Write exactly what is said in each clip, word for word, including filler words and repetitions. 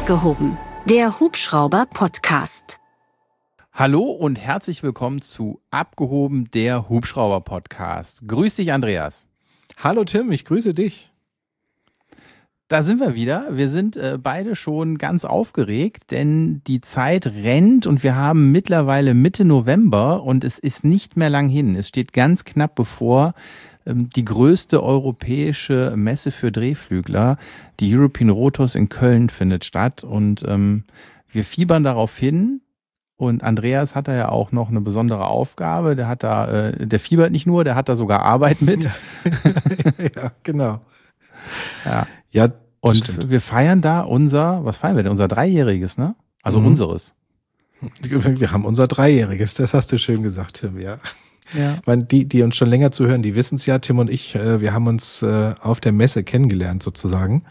Abgehoben, der Hubschrauber-Podcast. Hallo und herzlich willkommen zu Abgehoben, der Hubschrauber-Podcast. Grüß dich, Andreas. Hallo Tim, ich grüße dich. Da sind wir wieder. Wir sind äh, beide schon ganz aufgeregt, denn die Zeit rennt und wir haben mittlerweile Mitte November und es ist nicht mehr lang hin. Es steht ganz knapp bevor ähm, die größte europäische Messe für Drehflügler, die European Rotos in Köln, findet statt und ähm, wir fiebern darauf hin. Und Andreas hat da ja auch noch eine besondere Aufgabe. Der hat da, äh, der fiebert nicht nur, der hat da sogar Arbeit mit. Ja, genau. Ja. Ja, und stimmt. wir feiern da unser, was feiern wir denn? Unser Dreijähriges, ne? Also Mhm. unseres. Wir haben unser Dreijähriges, das hast du schön gesagt, Tim, ja. Ja. Ich meine, die, die uns schon länger zuhören, die wissen es ja, Tim und ich, äh, wir haben uns äh, auf der Messe kennengelernt sozusagen.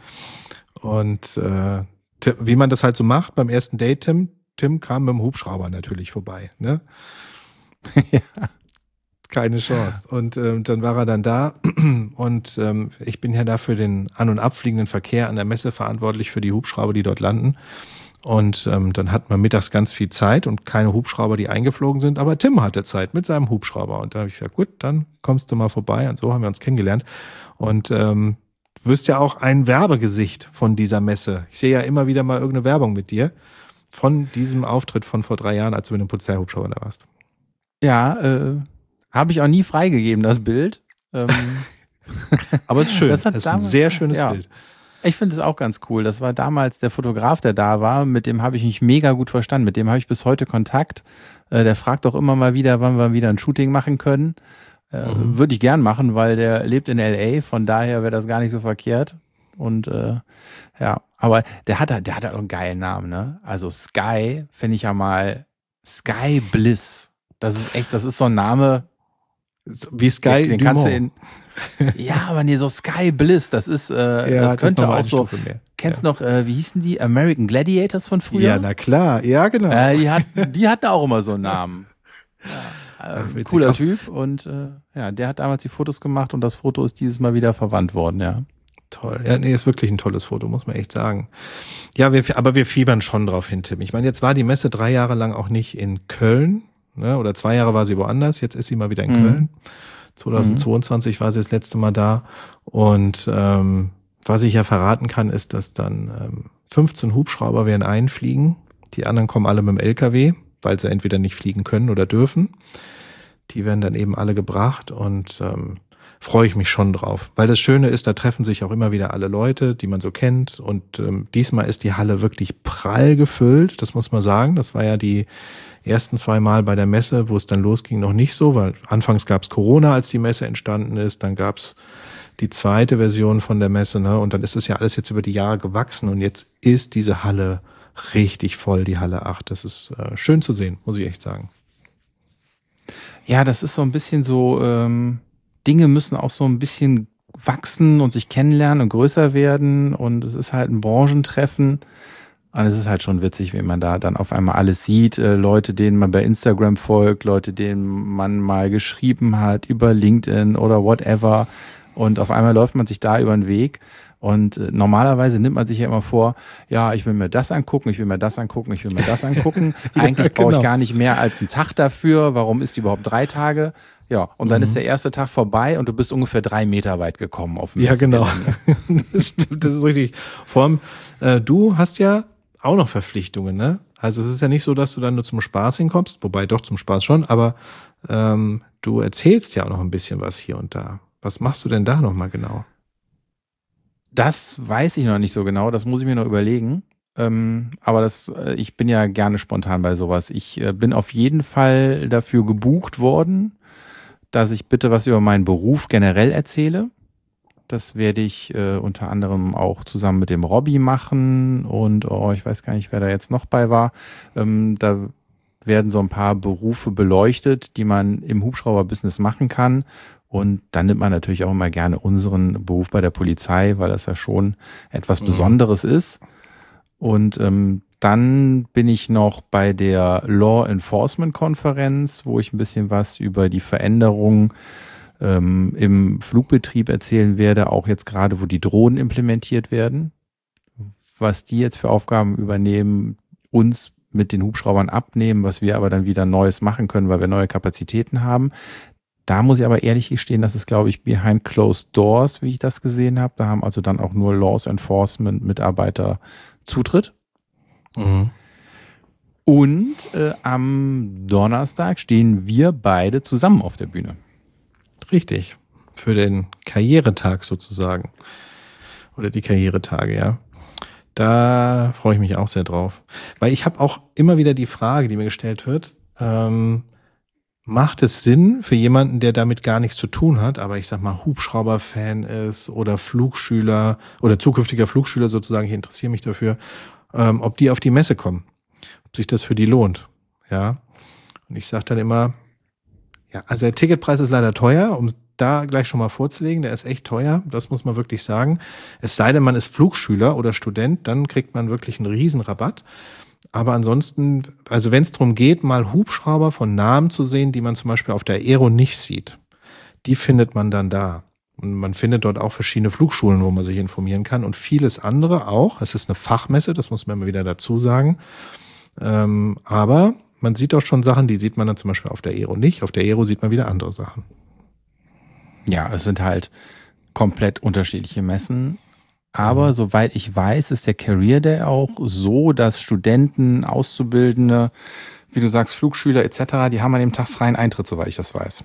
Und äh, Tim, wie man das halt so macht beim ersten Date, Tim, Tim kam mit dem Hubschrauber natürlich vorbei, ne? Ja. Keine Chance. Und ähm, dann war er dann da und ähm, ich bin ja da für den an- und abfliegenden Verkehr an der Messe verantwortlich für die Hubschrauber, die dort landen. Und ähm, dann hatten wir mittags ganz viel Zeit und keine Hubschrauber, die eingeflogen sind, aber Tim hatte Zeit mit seinem Hubschrauber. Und da habe ich gesagt, gut, dann kommst du mal vorbei. Und so haben wir uns kennengelernt. Und ähm, du wirst ja auch ein Werbegesicht von dieser Messe. Ich sehe ja immer wieder mal irgendeine Werbung mit dir von diesem Auftritt von vor drei Jahren, als du mit dem Polizeihubschrauber da warst. Ja, äh, habe ich auch nie freigegeben, das Bild. Ähm, Aber es ist schön. Das hat es ist ein damals- sehr schönes ja. Bild. Ich finde es auch ganz cool. Das war damals der Fotograf, der da war. Mit dem habe ich mich mega gut verstanden. Mit dem habe ich bis heute Kontakt. Äh, der fragt auch immer mal wieder, wann wir wieder ein Shooting machen können. Äh, Mhm. Würde ich gern machen, weil der lebt in L A. Von daher wäre das gar nicht so verkehrt. Und äh, ja, aber der hat, der hat halt auch einen geilen Namen, ne? Also Sky finde ich ja mal Sky Bliss. Das ist echt, das ist so ein Name. Wie Sky Den, den kannst du Dumont. in. Ja, aber nee, so Sky Bliss, das ist, äh, Ja, das könnte ist noch mal auch eine so. Stufe mehr. Kennst du ja. noch, äh, wie hießen die? American Gladiators von früher? Ja, na klar. Ja, genau. Äh, die, hat, die hatten auch immer so einen Namen. Ja, äh, Ach, witzig. cooler Auch- Typ und äh, ja, der hat damals die Fotos gemacht und das Foto ist dieses Mal wieder verwandt worden, ja. Toll. Ja, nee, ist wirklich ein tolles Foto, muss man echt sagen. Ja, wir, aber wir fiebern schon drauf hin, Tim. Ich meine, jetzt war die Messe drei Jahre lang auch nicht in Köln, ne? Oder zwei Jahre war sie woanders. Jetzt ist sie mal wieder in Mhm. Köln. zweitausendzweiundzwanzig war sie das letzte Mal da. Und ähm, was ich ja verraten kann, ist, dass dann ähm, fünfzehn Hubschrauber werden einfliegen. Die anderen kommen alle mit dem L K W, weil sie entweder nicht fliegen können oder dürfen. Die werden dann eben alle gebracht und ähm, freue ich mich schon drauf. Weil das Schöne ist, da treffen sich auch immer wieder alle Leute, die man so kennt. Und ähm, diesmal ist die Halle wirklich prall gefüllt, das muss man sagen. Das war ja die ersten zwei Mal bei der Messe, wo es dann losging, noch nicht so, weil anfangs gab es Corona, als die Messe entstanden ist. Dann gab es die zweite Version von der Messe, ne? Und dann ist es ja alles jetzt über die Jahre gewachsen. Und jetzt ist diese Halle richtig voll, die Halle acht. Das ist äh, schön zu sehen, muss ich echt sagen. Ja, das ist so ein bisschen so, ähm, Dinge müssen auch so ein bisschen wachsen und sich kennenlernen und größer werden und es ist halt ein Branchentreffen und es ist halt schon witzig, wenn man da dann auf einmal alles sieht, äh, Leute, denen man bei Instagram folgt, Leute, denen man mal geschrieben hat über LinkedIn oder whatever und auf einmal läuft man sich da über den Weg. Und äh, normalerweise nimmt man sich ja immer vor, ja, ich will mir das angucken, ich will mir das angucken, ich will mir das angucken. Ja, Eigentlich brauche ich genau. gar nicht mehr als einen Tag dafür. Warum ist die überhaupt drei Tage? Ja, und dann Mhm. ist der erste Tag vorbei und du bist ungefähr drei Meter weit gekommen auf dem Ja, genau. Messegelände. Das stimmt, das ist richtig. Vor allem, äh, du hast ja auch noch Verpflichtungen, ne? Also es ist ja nicht so, dass du dann nur zum Spaß hinkommst, wobei doch zum Spaß schon, aber ähm, du erzählst ja auch noch ein bisschen was hier und da. Was machst du denn da nochmal genau? Das weiß ich noch nicht so genau, das muss ich mir noch überlegen. Ähm, aber das, äh, ich bin ja gerne spontan bei sowas. Ich äh, bin auf jeden Fall dafür gebucht worden, dass ich bitte was über meinen Beruf generell erzähle. Das werde ich äh, unter anderem auch zusammen mit dem Robby machen und oh, ich weiß gar nicht, wer da jetzt noch bei war. Ähm, da werden so ein paar Berufe beleuchtet, die man im Hubschrauber-Business machen kann. Und dann nimmt man natürlich auch immer gerne unseren Beruf bei der Polizei, weil das ja schon etwas Mhm. Besonderes ist. Und ähm, dann bin ich noch bei der Law Enforcement Konferenz, wo ich ein bisschen was über die Veränderungen ähm, im Flugbetrieb erzählen werde, auch jetzt gerade, wo die Drohnen implementiert werden. was die jetzt für Aufgaben übernehmen, uns mit den Hubschraubern abnehmen, was wir aber dann wieder Neues machen können, weil wir neue Kapazitäten haben. Da muss ich aber ehrlich gestehen, das ist, glaube ich, behind closed doors, wie ich das gesehen habe. Da haben also dann auch nur Laws Enforcement Mitarbeiter Zutritt. Mhm. Und äh, am Donnerstag stehen wir beide zusammen auf der Bühne. Richtig. Für den Karrieretag sozusagen. Oder die Karrieretage, ja. Da freue ich mich auch sehr drauf. Weil ich habe auch immer wieder die Frage, die mir gestellt wird, ähm, macht es Sinn für jemanden, der damit gar nichts zu tun hat, aber ich sag mal Hubschrauber-Fan ist oder Flugschüler oder zukünftiger Flugschüler sozusagen, ich interessiere mich dafür, ähm, ob die auf die Messe kommen, ob sich das für die lohnt. Ja. Und ich sage dann immer, ja, also der Ticketpreis ist leider teuer, um da gleich schon mal vorzulegen, der ist echt teuer, das muss man wirklich sagen. Es sei denn, man ist Flugschüler oder Student, dann kriegt man wirklich einen riesen Rabatt. Aber ansonsten, also wenn es darum geht, mal Hubschrauber von Namen zu sehen, die man zum Beispiel auf der Aero nicht sieht, die findet man dann da. Und man findet dort auch verschiedene Flugschulen, wo man sich informieren kann und vieles andere auch. Es ist eine Fachmesse, das muss man immer wieder dazu sagen. Ähm, aber man sieht auch schon Sachen, die sieht man dann zum Beispiel auf der Aero nicht. Auf der Aero sieht man wieder andere Sachen. Ja, es sind halt komplett unterschiedliche Messen. Aber soweit ich weiß, ist der Career Day auch so, dass Studenten, Auszubildende, wie du sagst, Flugschüler et cetera, die haben an dem Tag freien Eintritt, soweit ich das weiß.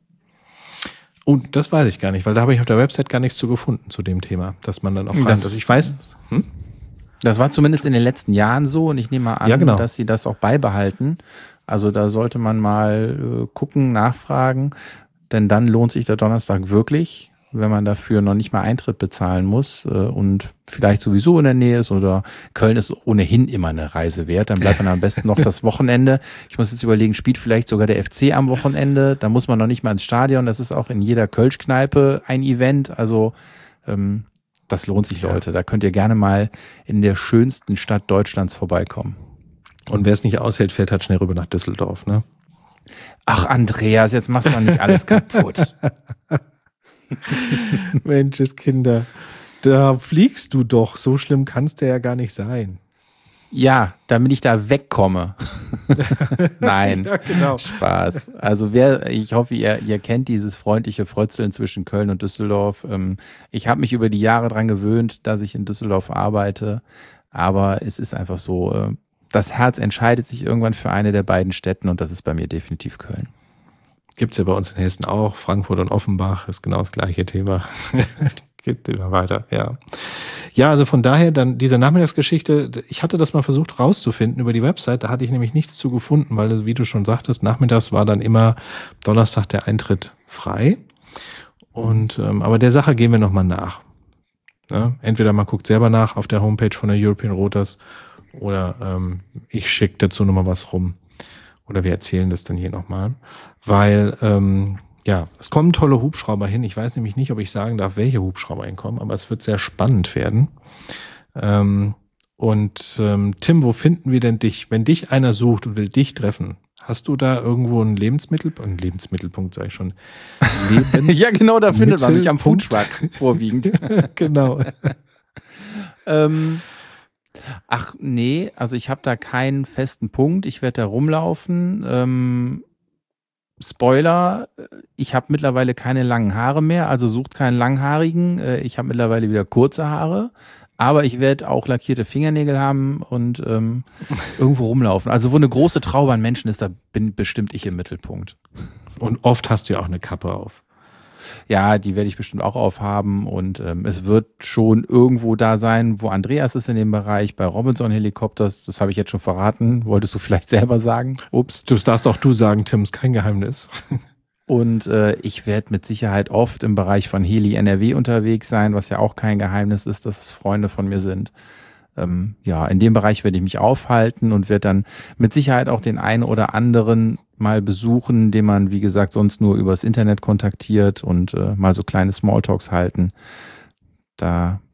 Und das weiß ich gar nicht, weil da habe ich auf der Website gar nichts zu gefunden zu dem Thema, dass man dann auch rein, Das- dass ich weiß. Hm? Das war zumindest in den letzten Jahren so und ich nehme mal an, Ja, genau. dass sie das auch beibehalten. Also da sollte man mal äh, gucken, nachfragen, denn dann lohnt sich der Donnerstag wirklich, wenn man dafür noch nicht mal Eintritt bezahlen muss äh, und vielleicht sowieso in der Nähe ist oder Köln ist ohnehin immer eine Reise wert, dann bleibt man am besten noch das Wochenende. Ich muss jetzt überlegen, spielt vielleicht sogar der F C am Wochenende, da muss man noch nicht mal ins Stadion, das ist auch in jeder Kölsch-Kneipe ein Event, also ähm, das lohnt sich, Leute. Da könnt ihr gerne mal in der schönsten Stadt Deutschlands vorbeikommen. Und wer es nicht aushält, fährt halt schnell rüber nach Düsseldorf, ne? Ach, Andreas, jetzt machst du nicht alles kaputt. Menscheskinder, da fliegst du doch. So schlimm kannst du ja gar nicht sein. Ja, damit ich da wegkomme. Nein, Ja, genau. Spaß. Also wer, ich hoffe, ihr, ihr kennt dieses freundliche Frötzeln zwischen Köln und Düsseldorf. Ähm, Ich habe mich über die Jahre dran gewöhnt, dass ich in Düsseldorf arbeite. Aber es ist einfach so, äh, das Herz entscheidet sich irgendwann für eine der beiden Städten und das ist bei mir definitiv Köln. Gibt's ja bei uns in Hessen auch. Frankfurt und Offenbach ist genau das gleiche Thema. Geht immer weiter, ja. Ja, also von daher dann diese Nachmittagsgeschichte, ich hatte das mal versucht rauszufinden über die Website, da hatte ich nämlich nichts zu gefunden, weil, wie du schon sagtest, nachmittags war dann immer Donnerstag der Eintritt frei. Und ähm, aber der Sache gehen wir nochmal nach. Ja, entweder man guckt selber nach auf der Homepage von der European Rotors oder ähm, ich schicke dazu nochmal was rum. Oder wir erzählen das dann hier nochmal. Weil, ähm, ja, es kommen tolle Hubschrauber hin. Ich weiß nämlich nicht, ob ich sagen darf, welche Hubschrauber hinkommen, aber es wird sehr spannend werden. Ähm, und ähm, Tim, wo finden wir denn dich? Wenn dich einer sucht und will dich treffen, hast du da irgendwo einen Lebensmittel, einen Lebensmittelpunkt, sage ich schon. Lebens- Ja, genau, da findet man mich am Mittelpunkt. Foodtruck vorwiegend. Genau. ähm, ach nee, also ich habe da keinen festen Punkt. Ich werde da rumlaufen. Ähm, Spoiler, ich habe mittlerweile keine langen Haare mehr, also sucht keinen langhaarigen. Äh, Ich habe mittlerweile wieder kurze Haare. Aber ich werde auch lackierte Fingernägel haben und ähm, irgendwo rumlaufen. Also wo eine große Traube an Menschen ist, da bin bestimmt ich im Mittelpunkt. Und oft hast du ja auch eine Kappe auf. Ja, die werde ich bestimmt auch aufhaben und ähm, es wird schon irgendwo da sein, wo Andreas ist in dem Bereich, bei Robinson Helikopters, das habe ich jetzt schon verraten, wolltest du vielleicht selber sagen? Ups. Das darfst auch du sagen, Tim, ist kein Geheimnis. Und äh, ich werde mit Sicherheit oft im Bereich von Heli N R W unterwegs sein, was ja auch kein Geheimnis ist, dass es Freunde von mir sind. Ähm, ja, in dem Bereich werde ich mich aufhalten und werde dann mit Sicherheit auch den einen oder anderen mal besuchen, den man, wie gesagt, sonst nur übers Internet kontaktiert und äh, mal so kleine Smalltalks halten. Da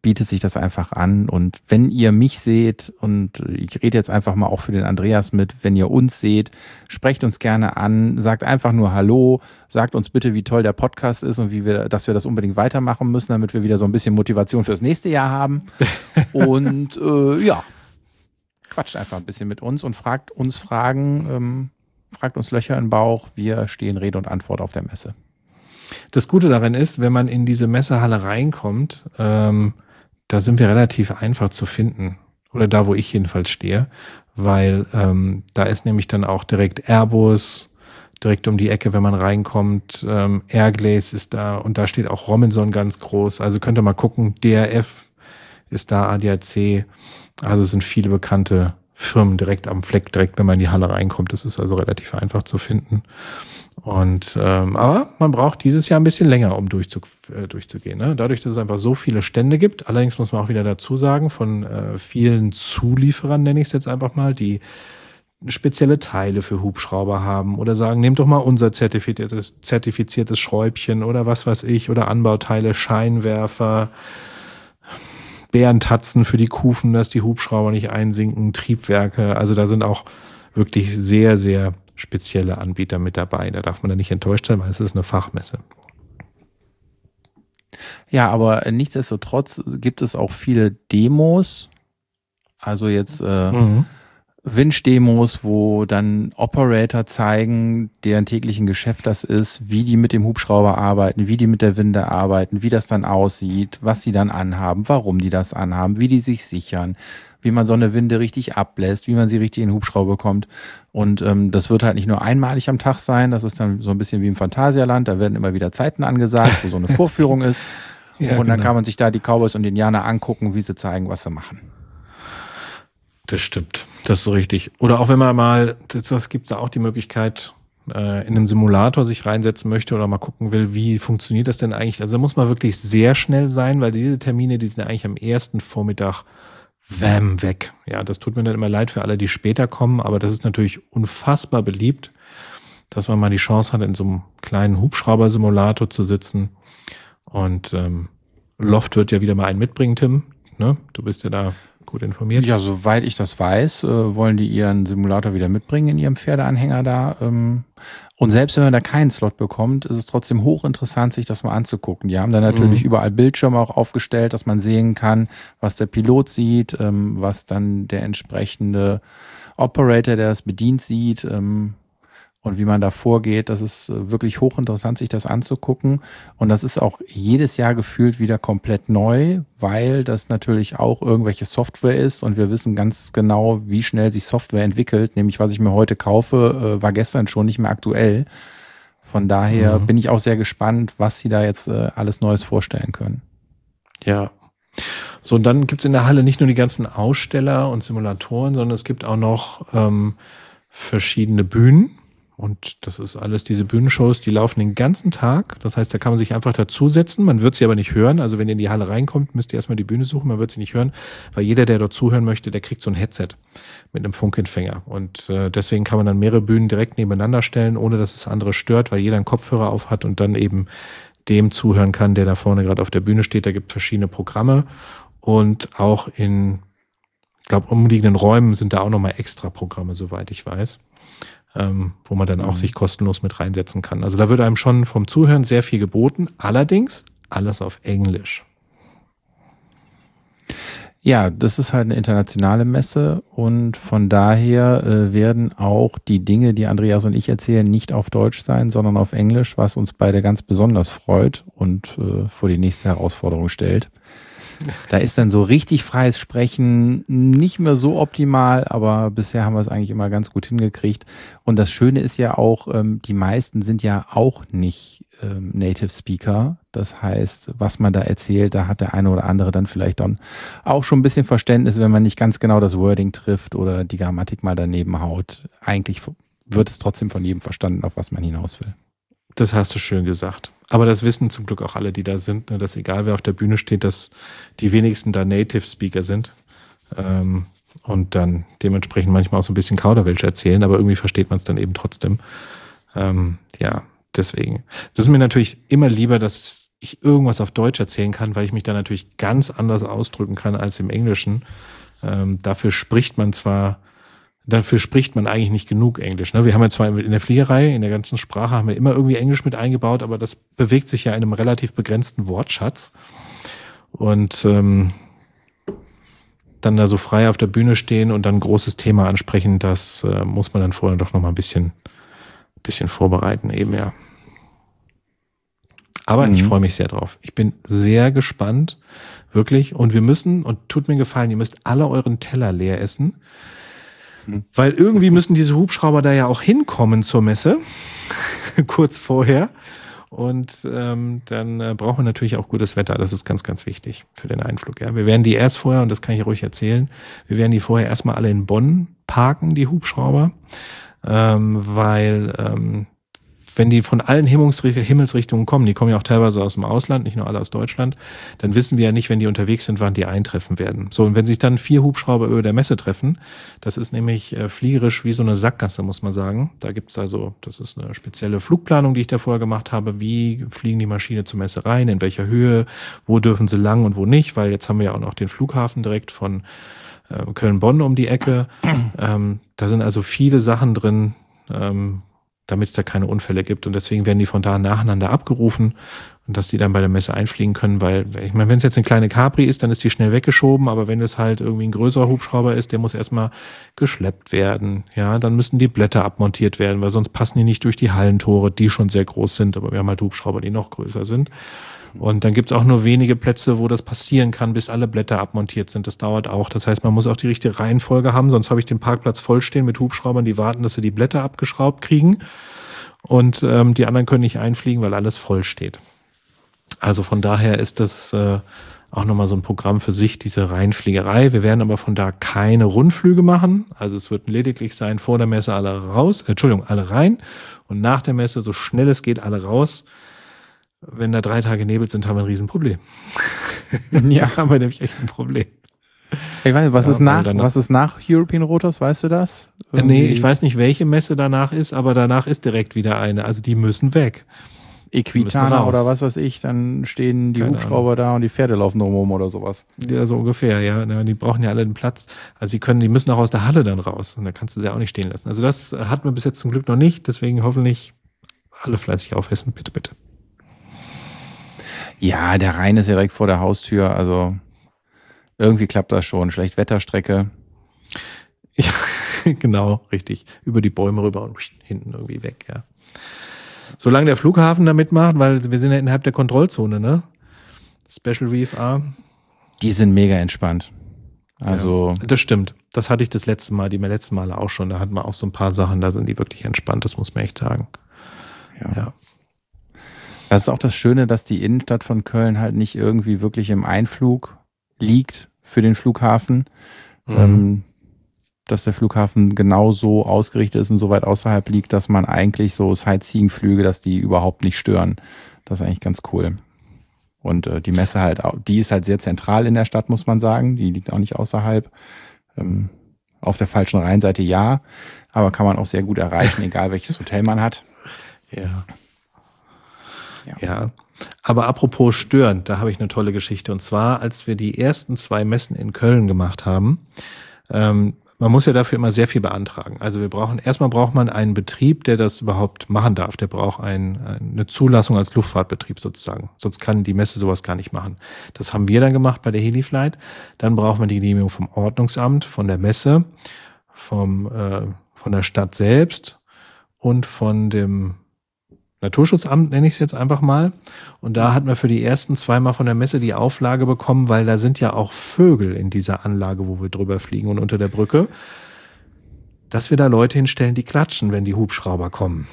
bietet sich das einfach an. Und wenn ihr mich seht, und ich rede jetzt einfach mal auch für den Andreas mit, wenn ihr uns seht, sprecht uns gerne an, sagt einfach nur Hallo, sagt uns bitte, wie toll der Podcast ist und wie wir, dass wir das unbedingt weitermachen müssen, damit wir wieder so ein bisschen Motivation fürs nächste Jahr haben. Und äh, ja, quatscht einfach ein bisschen mit uns und fragt uns Fragen, ähm, fragt uns Löcher im Bauch. Wir stehen Rede und Antwort auf der Messe. Das Gute daran ist, wenn man in diese Messehalle reinkommt, ähm, da sind wir relativ einfach zu finden. Oder da, wo ich jedenfalls stehe. Weil ähm, da ist nämlich dann auch direkt Airbus, direkt um die Ecke, wenn man reinkommt. Ähm, Airglaze ist da und da steht auch Robinson ganz groß. Also könnt ihr mal gucken, D R F ist da, A D A C. Also es sind viele bekannte Firmen direkt am Fleck, direkt wenn man in die Halle reinkommt. Das ist also relativ einfach zu finden. Und ähm, aber man braucht dieses Jahr ein bisschen länger, um durchzu, äh, durchzugehen. Ne? Dadurch, dass es einfach so viele Stände gibt. Allerdings muss man auch wieder dazu sagen, von äh, vielen Zulieferern, nenne ich es jetzt einfach mal, die spezielle Teile für Hubschrauber haben oder sagen, nehmt doch mal unser zertifiziertes, zertifiziertes Schräubchen oder was weiß ich oder Anbauteile, Scheinwerfer, Bärentatzen für die Kufen, dass die Hubschrauber nicht einsinken, Triebwerke. Also da sind auch wirklich sehr, sehr spezielle Anbieter mit dabei. Da darf man dann nicht enttäuscht sein, weil es ist eine Fachmesse. Ja, aber nichtsdestotrotz gibt es auch viele Demos. Also jetzt äh, mhm. Winch-Demos, wo dann Operator zeigen, deren täglichen Geschäft das ist, wie die mit dem Hubschrauber arbeiten, wie die mit der Winde arbeiten, wie das dann aussieht, was sie dann anhaben, warum die das anhaben, wie die sich sichern, wie man so eine Winde richtig ablässt, wie man sie richtig in den Hubschrauber bekommt. Und ähm, das wird halt nicht nur einmalig am Tag sein, das ist dann so ein bisschen wie im Phantasialand, da werden immer wieder Zeiten angesagt, wo so eine Vorführung ist. Ja, und dann genau. kann man sich da die Cowboys und Indianer angucken, wie sie zeigen, was sie machen. Das stimmt, das ist so richtig. Oder auch wenn man mal, das, das gibt da auch die Möglichkeit, äh, in einen Simulator sich reinsetzen möchte oder mal gucken will, wie funktioniert das denn eigentlich. Also da muss man wirklich sehr schnell sein, weil diese Termine, die sind eigentlich am ersten Vormittag wham, weg. Ja, das tut mir dann immer leid für alle, die später kommen, aber das ist natürlich unfassbar beliebt, dass man mal die Chance hat, in so einem kleinen Hubschrauber-Simulator zu sitzen. Und ähm, Loft wird ja wieder mal einen mitbringen, Tim. Ne? Du bist ja da gut informiert. Ja, soweit ich das weiß, äh, wollen die ihren Simulator wieder mitbringen in ihrem Pferdeanhänger da. Ähm, und selbst wenn man da keinen Slot bekommt, ist es trotzdem hochinteressant, sich das mal anzugucken. Die haben da natürlich mhm. überall Bildschirme auch aufgestellt, dass man sehen kann, was der Pilot sieht, ähm, was dann der entsprechende Operator, der das bedient, sieht. Ähm, Und wie man da vorgeht, das ist wirklich hochinteressant, sich das anzugucken. Und das ist auch jedes Jahr gefühlt wieder komplett neu, weil das natürlich auch irgendwelche Software ist. Und wir wissen ganz genau, wie schnell sich Software entwickelt. Nämlich, was ich mir heute kaufe, war gestern schon nicht mehr aktuell. Von daher mhm. bin ich auch sehr gespannt, was sie da jetzt alles Neues vorstellen können. Ja. So, und dann gibt's in der Halle nicht nur die ganzen Aussteller und Simulatoren, sondern es gibt auch noch ähm, verschiedene Bühnen. Und das ist alles, diese Bühnenshows, die laufen den ganzen Tag. Das heißt, da kann man sich einfach dazusetzen. Man wird sie aber nicht hören. Also wenn ihr in die Halle reinkommt, müsst ihr erstmal die Bühne suchen. Man wird sie nicht hören, weil jeder, der dort zuhören möchte, der kriegt so ein Headset mit einem Funkempfänger. Und äh, deswegen kann man dann mehrere Bühnen direkt nebeneinander stellen, ohne dass es andere stört, weil jeder einen Kopfhörer auf hat und dann eben dem zuhören kann, der da vorne gerade auf der Bühne steht. Da gibt es verschiedene Programme. Und auch in, ich glaube, umliegenden Räumen sind da auch nochmal extra Programme, soweit ich weiß. Ähm, wo man dann auch mhm. sich kostenlos mit reinsetzen kann. Also da wird einem schon vom Zuhören sehr viel geboten, allerdings alles auf Englisch. Ja, das ist halt eine internationale Messe und von daher äh, werden auch die Dinge, die Andreas und ich erzählen, nicht auf Deutsch sein, sondern auf Englisch, was uns beide ganz besonders freut und äh, vor die nächste Herausforderung stellt. Da ist dann so richtig freies Sprechen nicht mehr so optimal, aber bisher haben wir es eigentlich immer ganz gut hingekriegt. Und das Schöne ist ja auch, ähm, die meisten sind ja auch nicht ähm, Native Speaker. Das heißt, was man da erzählt, da hat der eine oder andere dann vielleicht dann auch schon ein bisschen Verständnis, wenn man nicht ganz genau das Wording trifft oder die Grammatik mal daneben haut. Eigentlich wird es trotzdem von jedem verstanden, auf was man hinaus will. Das hast du schön gesagt. Aber das wissen zum Glück auch alle, die da sind, ne, dass egal wer auf der Bühne steht, dass die wenigsten da Native Speaker sind ähm, und dann dementsprechend manchmal auch so ein bisschen Kauderwelsch erzählen, aber irgendwie versteht man es dann eben trotzdem. Ähm, ja, deswegen. Das ist mir natürlich immer lieber, dass ich irgendwas auf Deutsch erzählen kann, weil ich mich da natürlich ganz anders ausdrücken kann als im Englischen. Ähm, dafür spricht man zwar, dafür spricht man eigentlich nicht genug Englisch. Ne? Wir haben ja zwar in der Fliegerei, in der ganzen Sprache haben wir immer irgendwie Englisch mit eingebaut, aber das bewegt sich ja in einem relativ begrenzten Wortschatz. Und ähm, dann da so frei auf der Bühne stehen und dann ein großes Thema ansprechen, das äh, muss man dann vorher doch noch mal ein bisschen, bisschen vorbereiten eben, ja. Aber mhm. ich freue mich sehr drauf. Ich bin sehr gespannt, wirklich. Und wir müssen, und tut mir gefallen, ihr müsst alle euren Teller leer essen, mhm. weil irgendwie müssen diese Hubschrauber da ja auch hinkommen zur Messe, kurz vorher. Und ähm, dann äh, brauchen wir natürlich auch gutes Wetter. Das ist ganz, ganz wichtig für den Einflug. Ja, wir werden die erst vorher, und das kann ich ruhig erzählen, wir werden die vorher erstmal alle in Bonn parken, die Hubschrauber, ähm, weil ähm, wenn die von allen Himmelsrichtungen kommen, die kommen ja auch teilweise aus dem Ausland, nicht nur alle aus Deutschland, dann wissen wir ja nicht, wenn die unterwegs sind, wann die eintreffen werden. So, und wenn sich dann vier Hubschrauber über der Messe treffen, das ist nämlich äh, fliegerisch wie so eine Sackgasse, muss man sagen. Da gibt's also, das ist eine spezielle Flugplanung, die ich da vorher gemacht habe. Wie fliegen die Maschine zur Messe rein, in welcher Höhe, wo dürfen sie lang und wo nicht, weil jetzt haben wir ja auch noch den Flughafen direkt von äh, Köln-Bonn um die Ecke. Ähm, da sind also viele Sachen drin, ähm, damit es da keine Unfälle gibt. Und deswegen werden die von da nacheinander abgerufen und dass die dann bei der Messe einfliegen können, weil, ich meine, wenn es jetzt eine kleine Capri ist, dann ist die schnell weggeschoben, aber wenn es halt irgendwie ein größerer Hubschrauber ist, der muss erstmal geschleppt werden. Ja, dann müssen die Blätter abmontiert werden, weil sonst passen die nicht durch die Hallentore, die schon sehr groß sind, aber wir haben halt Hubschrauber, die noch größer sind. Und dann gibt es auch nur wenige Plätze, wo das passieren kann, bis alle Blätter abmontiert sind. Das dauert auch. Das heißt, man muss auch die richtige Reihenfolge haben, sonst habe ich den Parkplatz vollstehen mit Hubschraubern, die warten, dass sie die Blätter abgeschraubt kriegen. Und ähm, die anderen können nicht einfliegen, weil alles voll steht. Also von daher ist das äh, auch nochmal so ein Programm für sich, diese Reihenfliegerei. Wir werden aber von da keine Rundflüge machen. Also es wird lediglich sein, vor der Messe alle raus, äh, Entschuldigung, alle rein und nach der Messe, so schnell es geht, alle raus. Wenn da drei Tage Nebel sind, haben wir ein Riesenproblem. Ja. Da haben wir nämlich echt ein Problem. Ich weiß nicht, was, ja, ist nach, was ist nach European Rotos, weißt du das? Irgendwie? Nee, ich weiß nicht, welche Messe danach ist, aber danach ist direkt wieder eine. Also die müssen weg. Equitana oder was weiß ich, dann stehen die Keine Hubschrauber Ahnung. Da und die Pferde laufen drumherum oder sowas. Ja, so ungefähr, ja. Die brauchen ja alle den Platz. Also sie können, die müssen auch aus der Halle dann raus und da kannst du sie auch nicht stehen lassen. Also das hatten wir bis jetzt zum Glück noch nicht, deswegen hoffentlich alle fleißig aufessen, bitte, bitte. Ja, der Rhein ist ja direkt vor der Haustür, also irgendwie klappt das schon. Schlechtwetterstrecke. Ja, genau, richtig. Über die Bäume rüber und hinten irgendwie weg, ja. Solange der Flughafen da mitmacht, weil wir sind ja innerhalb der Kontrollzone, ne? Special V F A. Die sind mega entspannt. Also. Ja, das stimmt. Das hatte ich das letzte Mal, die mir letzten Male auch schon. Da hatten wir auch so ein paar Sachen, da sind die wirklich entspannt, das muss man echt sagen. Ja. ja. Das ist auch das Schöne, dass die Innenstadt von Köln halt nicht irgendwie wirklich im Einflug liegt für den Flughafen. Mhm. Ähm, dass der Flughafen genau so ausgerichtet ist und so weit außerhalb liegt, dass man eigentlich so Sightseeing-Flüge, dass die überhaupt nicht stören. Das ist eigentlich ganz cool. Und äh, die Messe halt, die ist halt sehr zentral in der Stadt, muss man sagen. Die liegt auch nicht außerhalb. Ähm, auf der falschen Rheinseite ja, aber kann man auch sehr gut erreichen, egal welches Hotel man hat. Ja. Ja. ja, aber apropos stören, da habe ich eine tolle Geschichte. Und zwar, als wir die ersten zwei Messen in Köln gemacht haben, ähm, man muss ja dafür immer sehr viel beantragen. Also wir brauchen, erstmal braucht man einen Betrieb, der das überhaupt machen darf. Der braucht ein, eine Zulassung als Luftfahrtbetrieb sozusagen. Sonst kann die Messe sowas gar nicht machen. Das haben wir dann gemacht bei der Heliflight. Dann braucht man die Genehmigung vom Ordnungsamt, von der Messe, vom, äh, von der Stadt selbst und von dem Naturschutzamt, nenne ich es jetzt einfach mal. Und da hatten wir für die ersten zweimal von der Messe die Auflage bekommen, weil da sind ja auch Vögel in dieser Anlage, wo wir drüber fliegen und unter der Brücke, dass wir da Leute hinstellen, die klatschen, wenn die Hubschrauber kommen.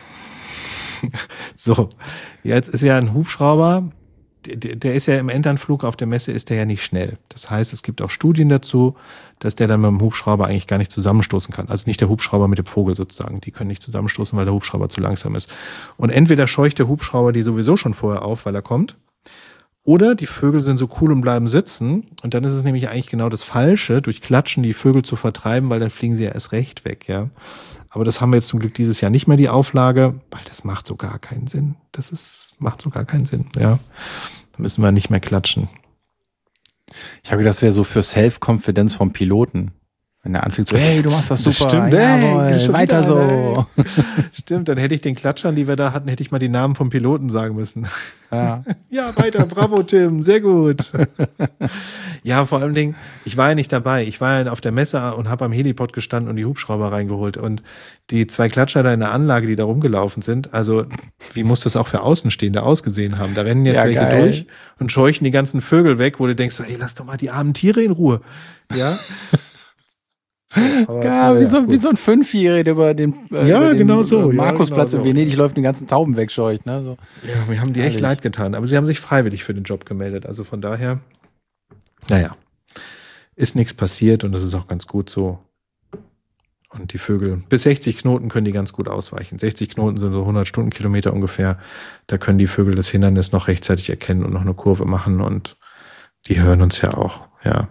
So, jetzt ist ja ein Hubschrauber, der, der ist ja im Endanflug auf der Messe, ist der ja nicht schnell. Das heißt, es gibt auch Studien dazu, dass der dann mit dem Hubschrauber eigentlich gar nicht zusammenstoßen kann. Also nicht der Hubschrauber mit dem Vogel sozusagen. Die können nicht zusammenstoßen, weil der Hubschrauber zu langsam ist. Und entweder scheucht der Hubschrauber die sowieso schon vorher auf, weil er kommt, oder die Vögel sind so cool und bleiben sitzen. Und dann ist es nämlich eigentlich genau das Falsche, durch Klatschen die Vögel zu vertreiben, weil dann fliegen sie ja erst recht weg, ja. Aber das haben wir jetzt zum Glück dieses Jahr nicht mehr, die Auflage, weil das macht so gar keinen Sinn. das ist, macht so gar keinen Sinn. Ja, da müssen wir nicht mehr klatschen. Ich habe gedacht, das wäre so für Self-Confidence vom Piloten. Wenn er anfängt so, hey, du machst das super, Stimmt, jawohl, hey, weiter wieder, so. Hey. Stimmt, dann hätte ich den Klatschern, die wir da hatten, hätte ich mal die Namen vom Piloten sagen müssen. Ja, ja weiter, bravo Tim, sehr gut. Ja, vor allem Dingen, ich war ja nicht dabei. Ich war ja auf der Messe und habe am Helipod gestanden und die Hubschrauber reingeholt. Und die zwei Klatscher da in der Anlage, die da rumgelaufen sind, also wie muss das auch für Außenstehende ausgesehen haben? Da rennen jetzt ja, welche geil. durch und scheuchen die ganzen Vögel weg, wo du denkst, so, ey, lass doch mal die armen Tiere in Ruhe. Ja. Aber, ja, wie, so, wie so ein Fünfjähriger, der über den, äh, ja, über den genau so. äh, Markusplatz ja, genau in so. Venedig läuft und die ganzen Tauben wegscheucht. Ne? So. Ja, wir haben die echt leid getan. Aber sie haben sich freiwillig für den Job gemeldet. Also von daher, naja, ist nichts passiert und das ist auch ganz gut so. Und die Vögel, bis sechzig Knoten können die ganz gut ausweichen. sechzig Knoten sind so hundert Stundenkilometer ungefähr. Da können die Vögel das Hindernis noch rechtzeitig erkennen und noch eine Kurve machen. Und die hören uns ja auch, ja.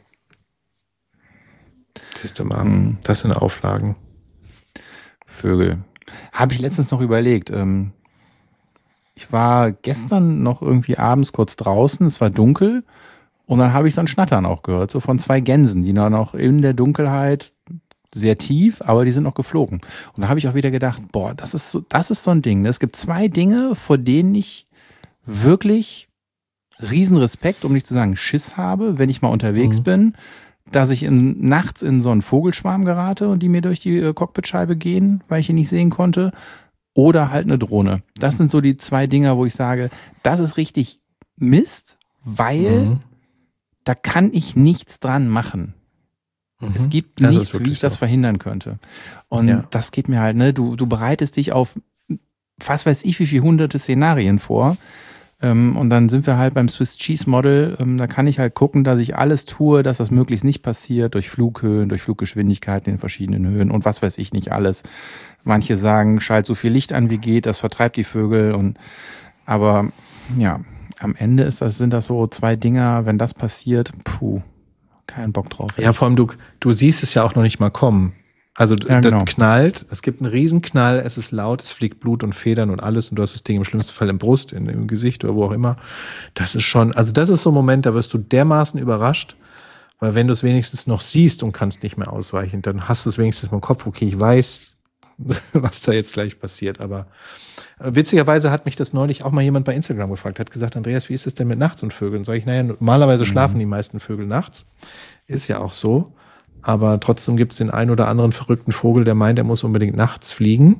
Siehst du mal, hm. das sind Auflagen. Vögel. Habe ich letztens noch überlegt. Ähm, ich war gestern noch irgendwie abends kurz draußen, es war dunkel und dann habe ich so ein Schnattern auch gehört, so von zwei Gänsen, die noch in der Dunkelheit sehr tief, aber die sind noch geflogen. Und da habe ich auch wieder gedacht, boah, das ist so, das ist so ein Ding. Es gibt zwei Dinge, vor denen ich wirklich riesen Respekt, um nicht zu sagen Schiss habe, wenn ich mal unterwegs mhm. bin, dass ich in, nachts in so einen Vogelschwarm gerate und die mir durch die äh, Cockpitscheibe gehen, weil ich ihn nicht sehen konnte, oder halt eine Drohne. Das sind so die zwei Dinger, wo ich sage, das ist richtig Mist, weil mhm. da kann ich nichts dran machen. Mhm. Es gibt das nichts, wie ich das so. verhindern könnte. Und ja. das geht mir halt, ne, du, du bereitest dich auf fast weiß ich wie viele hunderte Szenarien vor. Ähm, und dann sind wir halt beim Swiss Cheese Model. Ähm, da kann ich halt gucken, dass ich alles tue, dass das möglichst nicht passiert, durch Flughöhen, durch Fluggeschwindigkeiten in verschiedenen Höhen und was weiß ich nicht alles. Manche sagen, schalt so viel Licht an wie geht, das vertreibt die Vögel. Und aber ja, am Ende ist das, sind das so zwei Dinger, wenn das passiert, puh, keinen Bock drauf. Ja, vor allem du, du siehst es ja auch noch nicht mal kommen. Also ja, das genau. knallt, es gibt einen Riesenknall, es ist laut, es fliegt Blut und Federn und alles und du hast das Ding im schlimmsten Fall im Brust, in, im Gesicht oder wo auch immer. Das ist schon, also das ist so ein Moment, da wirst du dermaßen überrascht, weil wenn du es wenigstens noch siehst und kannst nicht mehr ausweichen, dann hast du es wenigstens im Kopf, okay, ich weiß, was da jetzt gleich passiert. Aber witzigerweise hat mich das neulich auch mal jemand bei Instagram gefragt, hat gesagt, Andreas, wie ist es denn mit Nachts und Vögeln? Sag ich, naja, normalerweise mhm. schlafen die meisten Vögel nachts, ist ja auch so. Aber trotzdem gibt es den einen oder anderen verrückten Vogel, der meint, er muss unbedingt nachts fliegen.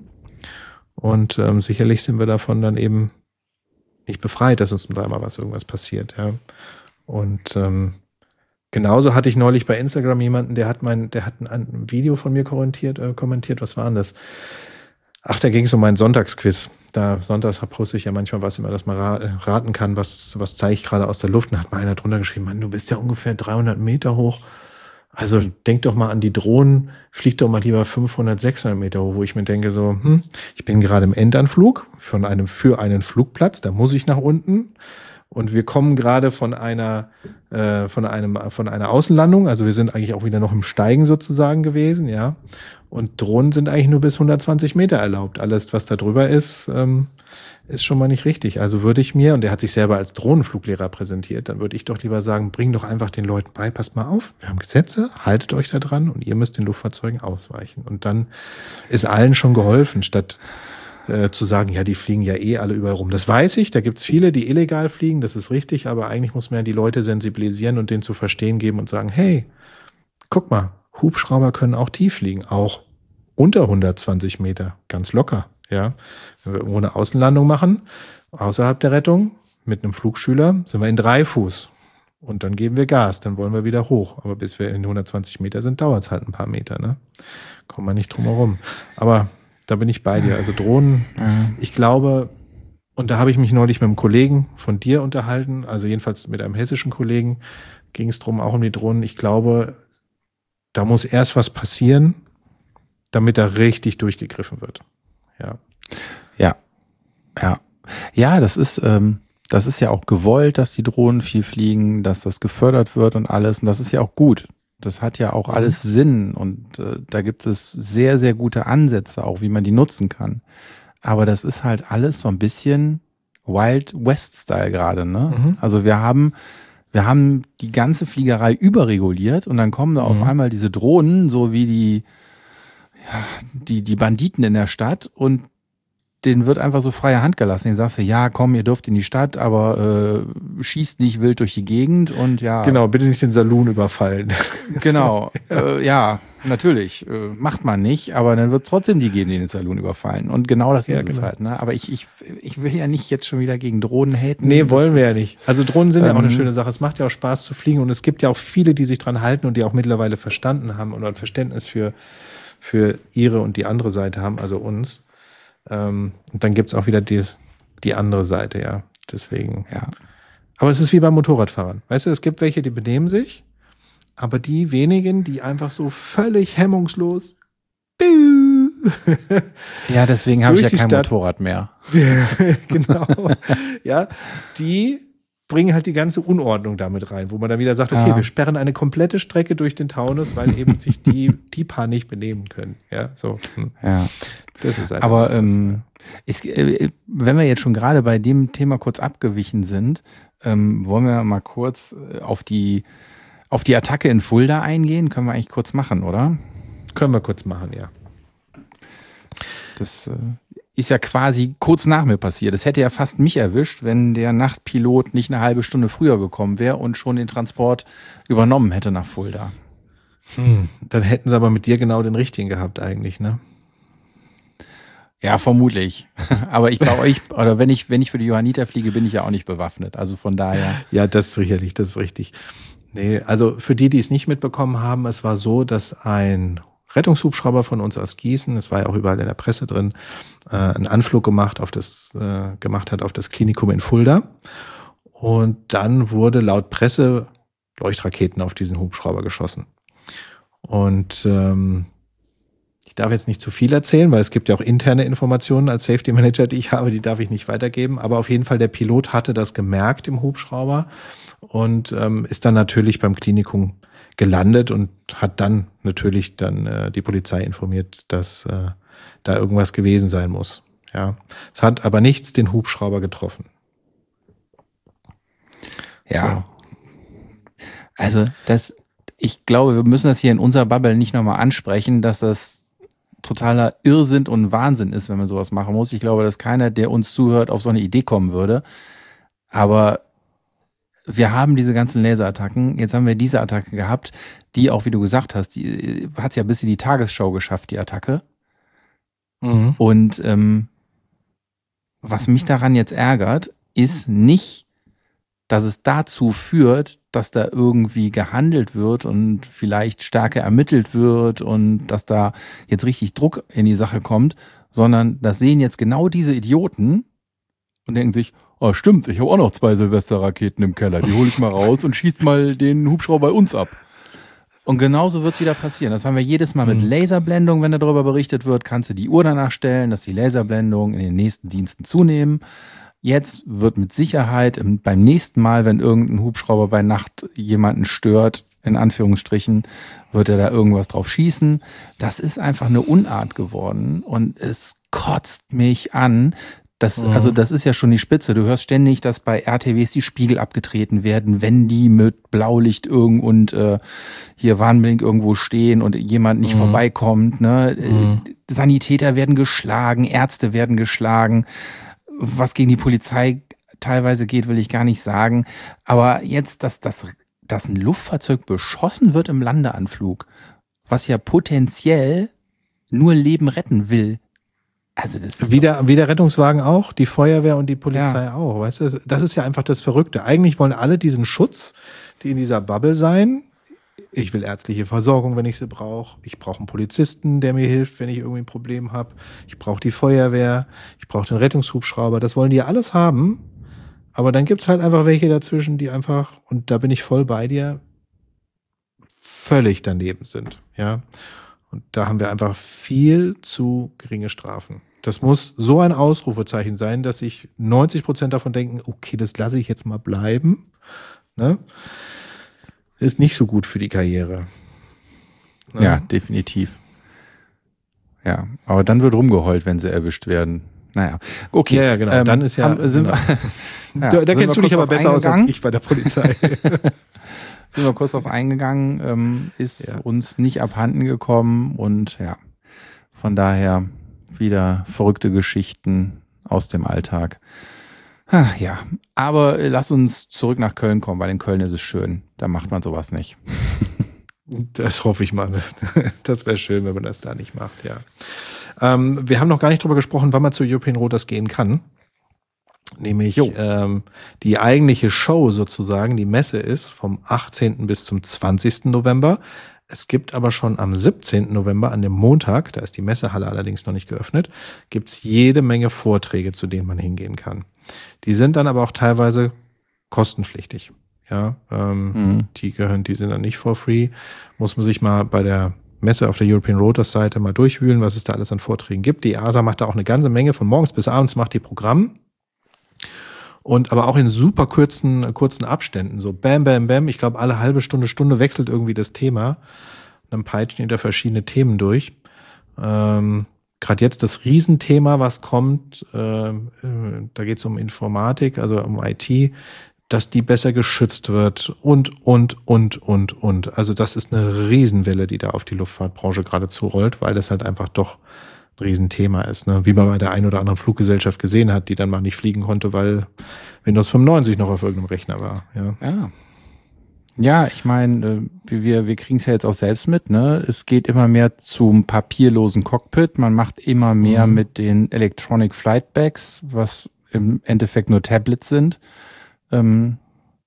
Und ähm, sicherlich sind wir davon dann eben nicht befreit, dass uns dreimal was irgendwas passiert. Ja. Und ähm, genauso hatte ich neulich bei Instagram jemanden, der hat mein, der hat ein, ein Video von mir kommentiert, äh, kommentiert. Was war denn das? Ach, da ging es um meinen Sonntagsquiz. Da sonntags poste ich ja manchmal was, immer, dass man raten kann, was was zeige ich gerade aus der Luft. Und da hat mal einer drunter geschrieben, Mann, du bist ja ungefähr dreihundert Meter hoch. Also denk doch mal an die Drohnen, flieg doch mal lieber fünfhundert, sechshundert Meter hoch, wo ich mir denke so, hm, ich bin gerade im Endanflug von einem, für einen Flugplatz, da muss ich nach unten und wir kommen gerade von einer, äh, von einem, von einer Außenlandung, also wir sind eigentlich auch wieder noch im Steigen sozusagen gewesen, ja, und Drohnen sind eigentlich nur bis hundertzwanzig Meter erlaubt. Alles, was da drüber ist, ähm, ist schon mal nicht richtig. Also würde ich mir, und der hat sich selber als Drohnenfluglehrer präsentiert, dann würde ich doch lieber sagen, bring doch einfach den Leuten bei, passt mal auf, wir haben Gesetze, haltet euch da dran und ihr müsst den Luftfahrzeugen ausweichen. Und dann ist allen schon geholfen, statt äh, zu sagen, ja, die fliegen ja eh alle überall rum. Das weiß ich, da gibt's viele, die illegal fliegen, das ist richtig, aber eigentlich muss man ja die Leute sensibilisieren und denen zu verstehen geben und sagen, hey, guck mal, Hubschrauber können auch tief fliegen, auch unter hundertzwanzig Meter, ganz locker. Ja, wenn wir irgendwo eine Außenlandung machen, außerhalb der Rettung, mit einem Flugschüler, sind wir in drei Fuß. Und dann geben wir Gas, dann wollen wir wieder hoch. Aber bis wir in hundertzwanzig Meter sind, dauert es halt ein paar Meter. Ne? Kommen wir nicht drum herum. Aber da bin ich bei dir. Also Drohnen, ich glaube, und da habe ich mich neulich mit einem Kollegen von dir unterhalten, also jedenfalls mit einem hessischen Kollegen, ging es drum, auch um die Drohnen. Ich glaube, da muss erst was passieren, damit da richtig durchgegriffen wird. Ja. Ja. Ja. Ja, das ist, ähm, das ist ja auch gewollt, dass die Drohnen viel fliegen, dass das gefördert wird und alles. Und das ist ja auch gut. Das hat ja auch alles Sinn. Und äh, da gibt es sehr, sehr gute Ansätze, auch wie man die nutzen kann. aber das ist halt alles so ein bisschen Wild West-Style gerade, ne? Mhm. Also wir haben, wir haben die ganze Fliegerei überreguliert und dann kommen da auf Mhm. einmal diese Drohnen, so wie die, ja, die, die Banditen in der Stadt und denen wird einfach so freie Hand gelassen. Den sagst du, ja, komm, ihr dürft in die Stadt, aber äh, schießt nicht wild durch die Gegend und ja. Genau, bitte nicht den Saloon überfallen. Genau, ja, äh, ja natürlich, äh, macht man nicht, aber dann wird trotzdem die gehen, die den Saloon überfallen. Und genau das ist Ja, es genau. halt. Ne? Aber ich, ich, ich will ja nicht jetzt schon wieder gegen Drohnen haten. Nee, wollen Das wir ja ist- nicht. Also Drohnen sind ja auch eine ähm, schöne Sache. Es macht ja auch Spaß zu fliegen und es gibt ja auch viele, die sich dran halten und die auch mittlerweile verstanden haben oder ein Verständnis für, für ihre und die andere Seite haben, also uns. Ähm, und dann gibt's auch wieder die, die andere Seite, ja. Deswegen. Ja. Aber es ist wie beim Motorradfahrern. Weißt du, es gibt welche, die benehmen sich, aber die wenigen, die einfach so völlig hemmungslos ja, deswegen habe ich ja Durch die kein Stadt. Motorrad mehr. genau. Ja, die bringen halt die ganze Unordnung damit rein, wo man dann wieder sagt, okay, Ja. wir sperren eine komplette Strecke durch den Taunus, weil eben sich die, die paar nicht benehmen können. Ja, so. Hm. Ja. Das ist halt Aber das. ähm, ist, äh, wenn wir jetzt schon gerade bei dem Thema kurz abgewichen sind, ähm, wollen wir mal kurz äh, auf die auf die Attacke in Fulda eingehen? Können wir eigentlich kurz machen, oder? Können wir kurz machen, ja. Das äh, ist ja quasi kurz nach mir passiert. Das hätte ja fast mich erwischt, wenn der Nachtpilot nicht eine halbe Stunde früher gekommen wäre und schon den Transport übernommen hätte nach Fulda. Hm. Dann hätten sie aber mit dir genau den richtigen gehabt eigentlich, ne? Ja, vermutlich. Aber ich bei euch, oder wenn ich, wenn ich für die Johanniter fliege, bin ich ja auch nicht bewaffnet. Also von daher. Ja, das ist sicherlich, das ist richtig. Nee, also für die, die es nicht mitbekommen haben, es war so, dass ein Rettungshubschrauber von uns aus Gießen, das war ja auch überall in der Presse drin, äh, einen Anflug gemacht auf das, äh, gemacht hat auf das Klinikum in Fulda. Und dann wurde laut Presse Leuchtraketen auf diesen Hubschrauber geschossen. Und ähm, ich darf jetzt nicht zu viel erzählen, weil es gibt ja auch interne Informationen als Safety Manager, die ich habe, die darf ich nicht weitergeben. Aber auf jeden Fall, der Pilot hatte das gemerkt im Hubschrauber und ähm, ist dann natürlich beim Klinikum gelandet und hat dann natürlich dann äh, die Polizei informiert, dass äh, da irgendwas gewesen sein muss. Ja, es hat aber nichts den Hubschrauber getroffen. Ja. Also das, ich glaube, wir müssen das hier in unserer Bubble nicht nochmal ansprechen, dass das totaler Irrsinn und Wahnsinn ist, wenn man sowas machen muss. Ich glaube, dass keiner, der uns zuhört, auf so eine Idee kommen würde. Aber wir haben diese ganzen Laserattacken. Jetzt haben wir diese Attacke gehabt, die auch, wie du gesagt hast, die hat es ja bis in die Tagesschau geschafft, die Attacke. Mhm. Und ähm, was mich daran jetzt ärgert, ist nicht, dass es dazu führt, dass da irgendwie gehandelt wird und vielleicht stärker ermittelt wird und dass da jetzt richtig Druck in die Sache kommt, sondern das sehen jetzt genau diese Idioten und denken sich, oh stimmt, ich habe auch noch zwei Silvesterraketen im Keller, die hole ich mal raus und schießt mal den Hubschrauber bei uns ab. Und genauso wird es wieder passieren. Das haben wir jedes Mal mit Mhm. Laserblendung, wenn darüber berichtet wird, kannst du die Uhr danach stellen, dass die Laserblendungen in den nächsten Diensten zunehmen. Jetzt wird mit Sicherheit im, beim nächsten Mal, wenn irgendein Hubschrauber bei Nacht jemanden stört, in Anführungsstrichen, wird er da irgendwas drauf schießen. Das ist einfach eine Unart geworden und es kotzt mich an. Das, Mhm. Also das ist ja schon die Spitze. Du hörst ständig, dass bei R T Ws die Spiegel abgetreten werden, wenn die mit Blaulicht irgend und äh, hier Warnblink irgendwo stehen und jemand nicht Mhm. vorbeikommt. Ne? Mhm. Sanitäter werden geschlagen, Ärzte werden geschlagen. Was gegen die Polizei teilweise geht, will ich gar nicht sagen. Aber jetzt, dass, dass, dass ein Luftfahrzeug beschossen wird im Landeanflug, was ja potenziell nur Leben retten will. Also das ist Wie der, wie der Rettungswagen auch, die Feuerwehr und die Polizei Ja. auch. Weißt du, das ist ja einfach das Verrückte. Eigentlich wollen alle diesen Schutz, die in dieser Bubble sein. Ich will ärztliche Versorgung, wenn ich sie brauche. Ich brauche einen Polizisten, der mir hilft, wenn ich irgendwie ein Problem habe. Ich brauche die Feuerwehr. Ich brauche den Rettungshubschrauber. Das wollen die ja alles haben. Aber dann gibt's halt einfach welche dazwischen, die einfach, und da bin ich voll bei dir, völlig daneben sind. Ja. Und da haben wir einfach viel zu geringe Strafen. Das muss so ein Ausrufezeichen sein, dass sich neunzig Prozent davon denken, okay, das lasse ich jetzt mal bleiben. Ne? Ist nicht so gut für die Karriere. Ne? Ja, definitiv. Ja, aber dann wird rumgeheult, wenn sie erwischt werden. naja, okay. Ja, ja genau. Ähm, Dann ist ja. haben, sind genau. wir, ja, da da sind kennst wir du dich aber besser aus als eingegangen? ich bei der Polizei. Sind wir kurz drauf eingegangen, ähm, ist Ja. uns nicht abhanden gekommen und ja, von daher wieder verrückte Geschichten aus dem Alltag. Ach, ja, aber lass uns zurück nach Köln kommen, weil in Köln ist es schön. Da macht man sowas nicht. Das hoffe ich mal. Das, das wäre schön, wenn man das da nicht macht, ja. Ähm, wir haben noch gar nicht drüber gesprochen, wann man zu European Roaders gehen kann. Nämlich ähm, die eigentliche Show sozusagen, die Messe ist vom achtzehnten bis zum zwanzigsten November. Es gibt aber schon am siebzehnten November, an dem Montag, da ist die Messehalle allerdings noch nicht geöffnet, gibt's jede Menge Vorträge, zu denen man hingehen kann. Die sind dann aber auch teilweise kostenpflichtig. Ja, ähm, mhm. die gehören, die sind dann nicht for free. Muss man sich mal bei der Messe auf der European Roaders Seite mal durchwühlen, was es da alles an Vorträgen gibt. Die E A S A macht da auch eine ganze Menge, von morgens bis abends macht die Programm. Und aber auch in super kurzen, kurzen Abständen, so bam, bam, bam. Ich glaube, alle halbe Stunde, Stunde wechselt irgendwie das Thema. Dann peitschen die da verschiedene Themen durch. Ähm, Gerade jetzt das Riesenthema, was kommt, äh, äh, da geht es um Informatik, also um I T, dass die besser geschützt wird und, und, und, und, und. Also das ist eine Riesenwelle, die da auf die Luftfahrtbranche gerade zurollt, weil das halt einfach doch ein Riesenthema ist, ne? Wie man bei der einen oder anderen Fluggesellschaft gesehen hat, die dann mal nicht fliegen konnte, weil Windows fünfundneunzig noch auf irgendeinem Rechner war. Ja, ja, ja ich meine, wir, wir kriegen es ja jetzt auch selbst mit, ne? Es geht immer mehr zum papierlosen Cockpit. Man macht immer mehr mhm. mit den Electronic Flight Bags, was im Endeffekt nur Tablets sind. Und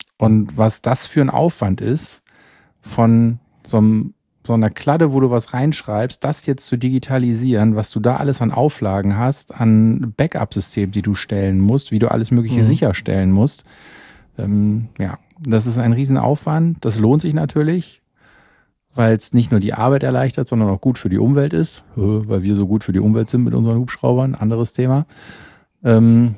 was das für ein Aufwand ist, von so, einem, so einer Kladde, wo du was reinschreibst, das jetzt zu digitalisieren, was du da alles an Auflagen hast, an Backup-Systemen, die du stellen musst, wie du alles Mögliche mhm. sicherstellen musst. Ähm, ja, das ist ein Riesenaufwand. Das lohnt sich natürlich, weil es nicht nur die Arbeit erleichtert, sondern auch gut für die Umwelt ist, weil wir so gut für die Umwelt sind mit unseren Hubschraubern. Anderes Thema. Ähm,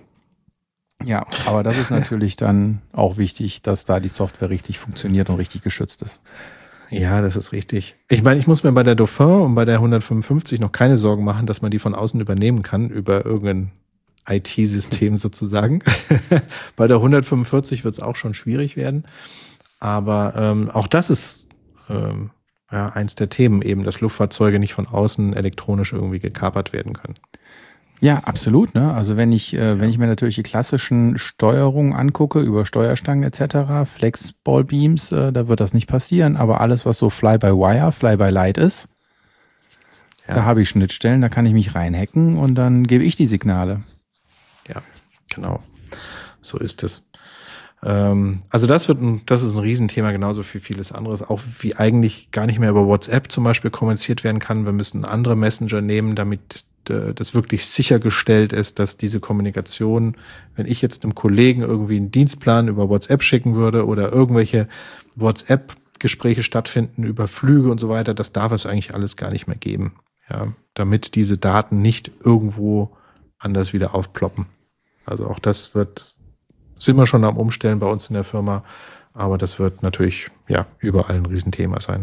Ja, aber das ist natürlich dann auch wichtig, dass da die Software richtig funktioniert und richtig geschützt ist. Ja, das ist richtig. Ich meine, ich muss mir bei der Dauphin und bei der hundertfünfundfünfzig noch keine Sorgen machen, dass man die von außen übernehmen kann, über irgendein I T-System sozusagen. Bei der hundertfünfundvierzig wird es auch schon schwierig werden. Aber ähm, auch das ist ähm, ja, eins der Themen eben, dass Luftfahrzeuge nicht von außen elektronisch irgendwie gekapert werden können. Ja, absolut. Ne? Also wenn ich, äh, wenn ich mir natürlich die klassischen Steuerungen angucke, über Steuerstangen et cetera, Flexball-Beams, äh, da wird das nicht passieren. Aber alles, was so Fly-by-Wire, Fly-by-Light ist, ja. Da habe ich Schnittstellen, da kann ich mich reinhacken und dann gebe ich die Signale. Ja, genau. So ist es. Ähm, also das wird ein, das ist ein Riesenthema, genauso wie vieles anderes. Auch wie eigentlich gar nicht mehr über WhatsApp zum Beispiel kommuniziert werden kann. Wir müssen andere Messenger nehmen, damit das wirklich sichergestellt ist, dass diese Kommunikation, wenn ich jetzt einem Kollegen irgendwie einen Dienstplan über WhatsApp schicken würde oder irgendwelche WhatsApp-Gespräche stattfinden über Flüge und so weiter, das darf es eigentlich alles gar nicht mehr geben. Ja, damit diese Daten nicht irgendwo anders wieder aufploppen. Also auch das wird, sind wir schon am Umstellen bei uns in der Firma, aber das wird natürlich ja überall ein Riesenthema sein.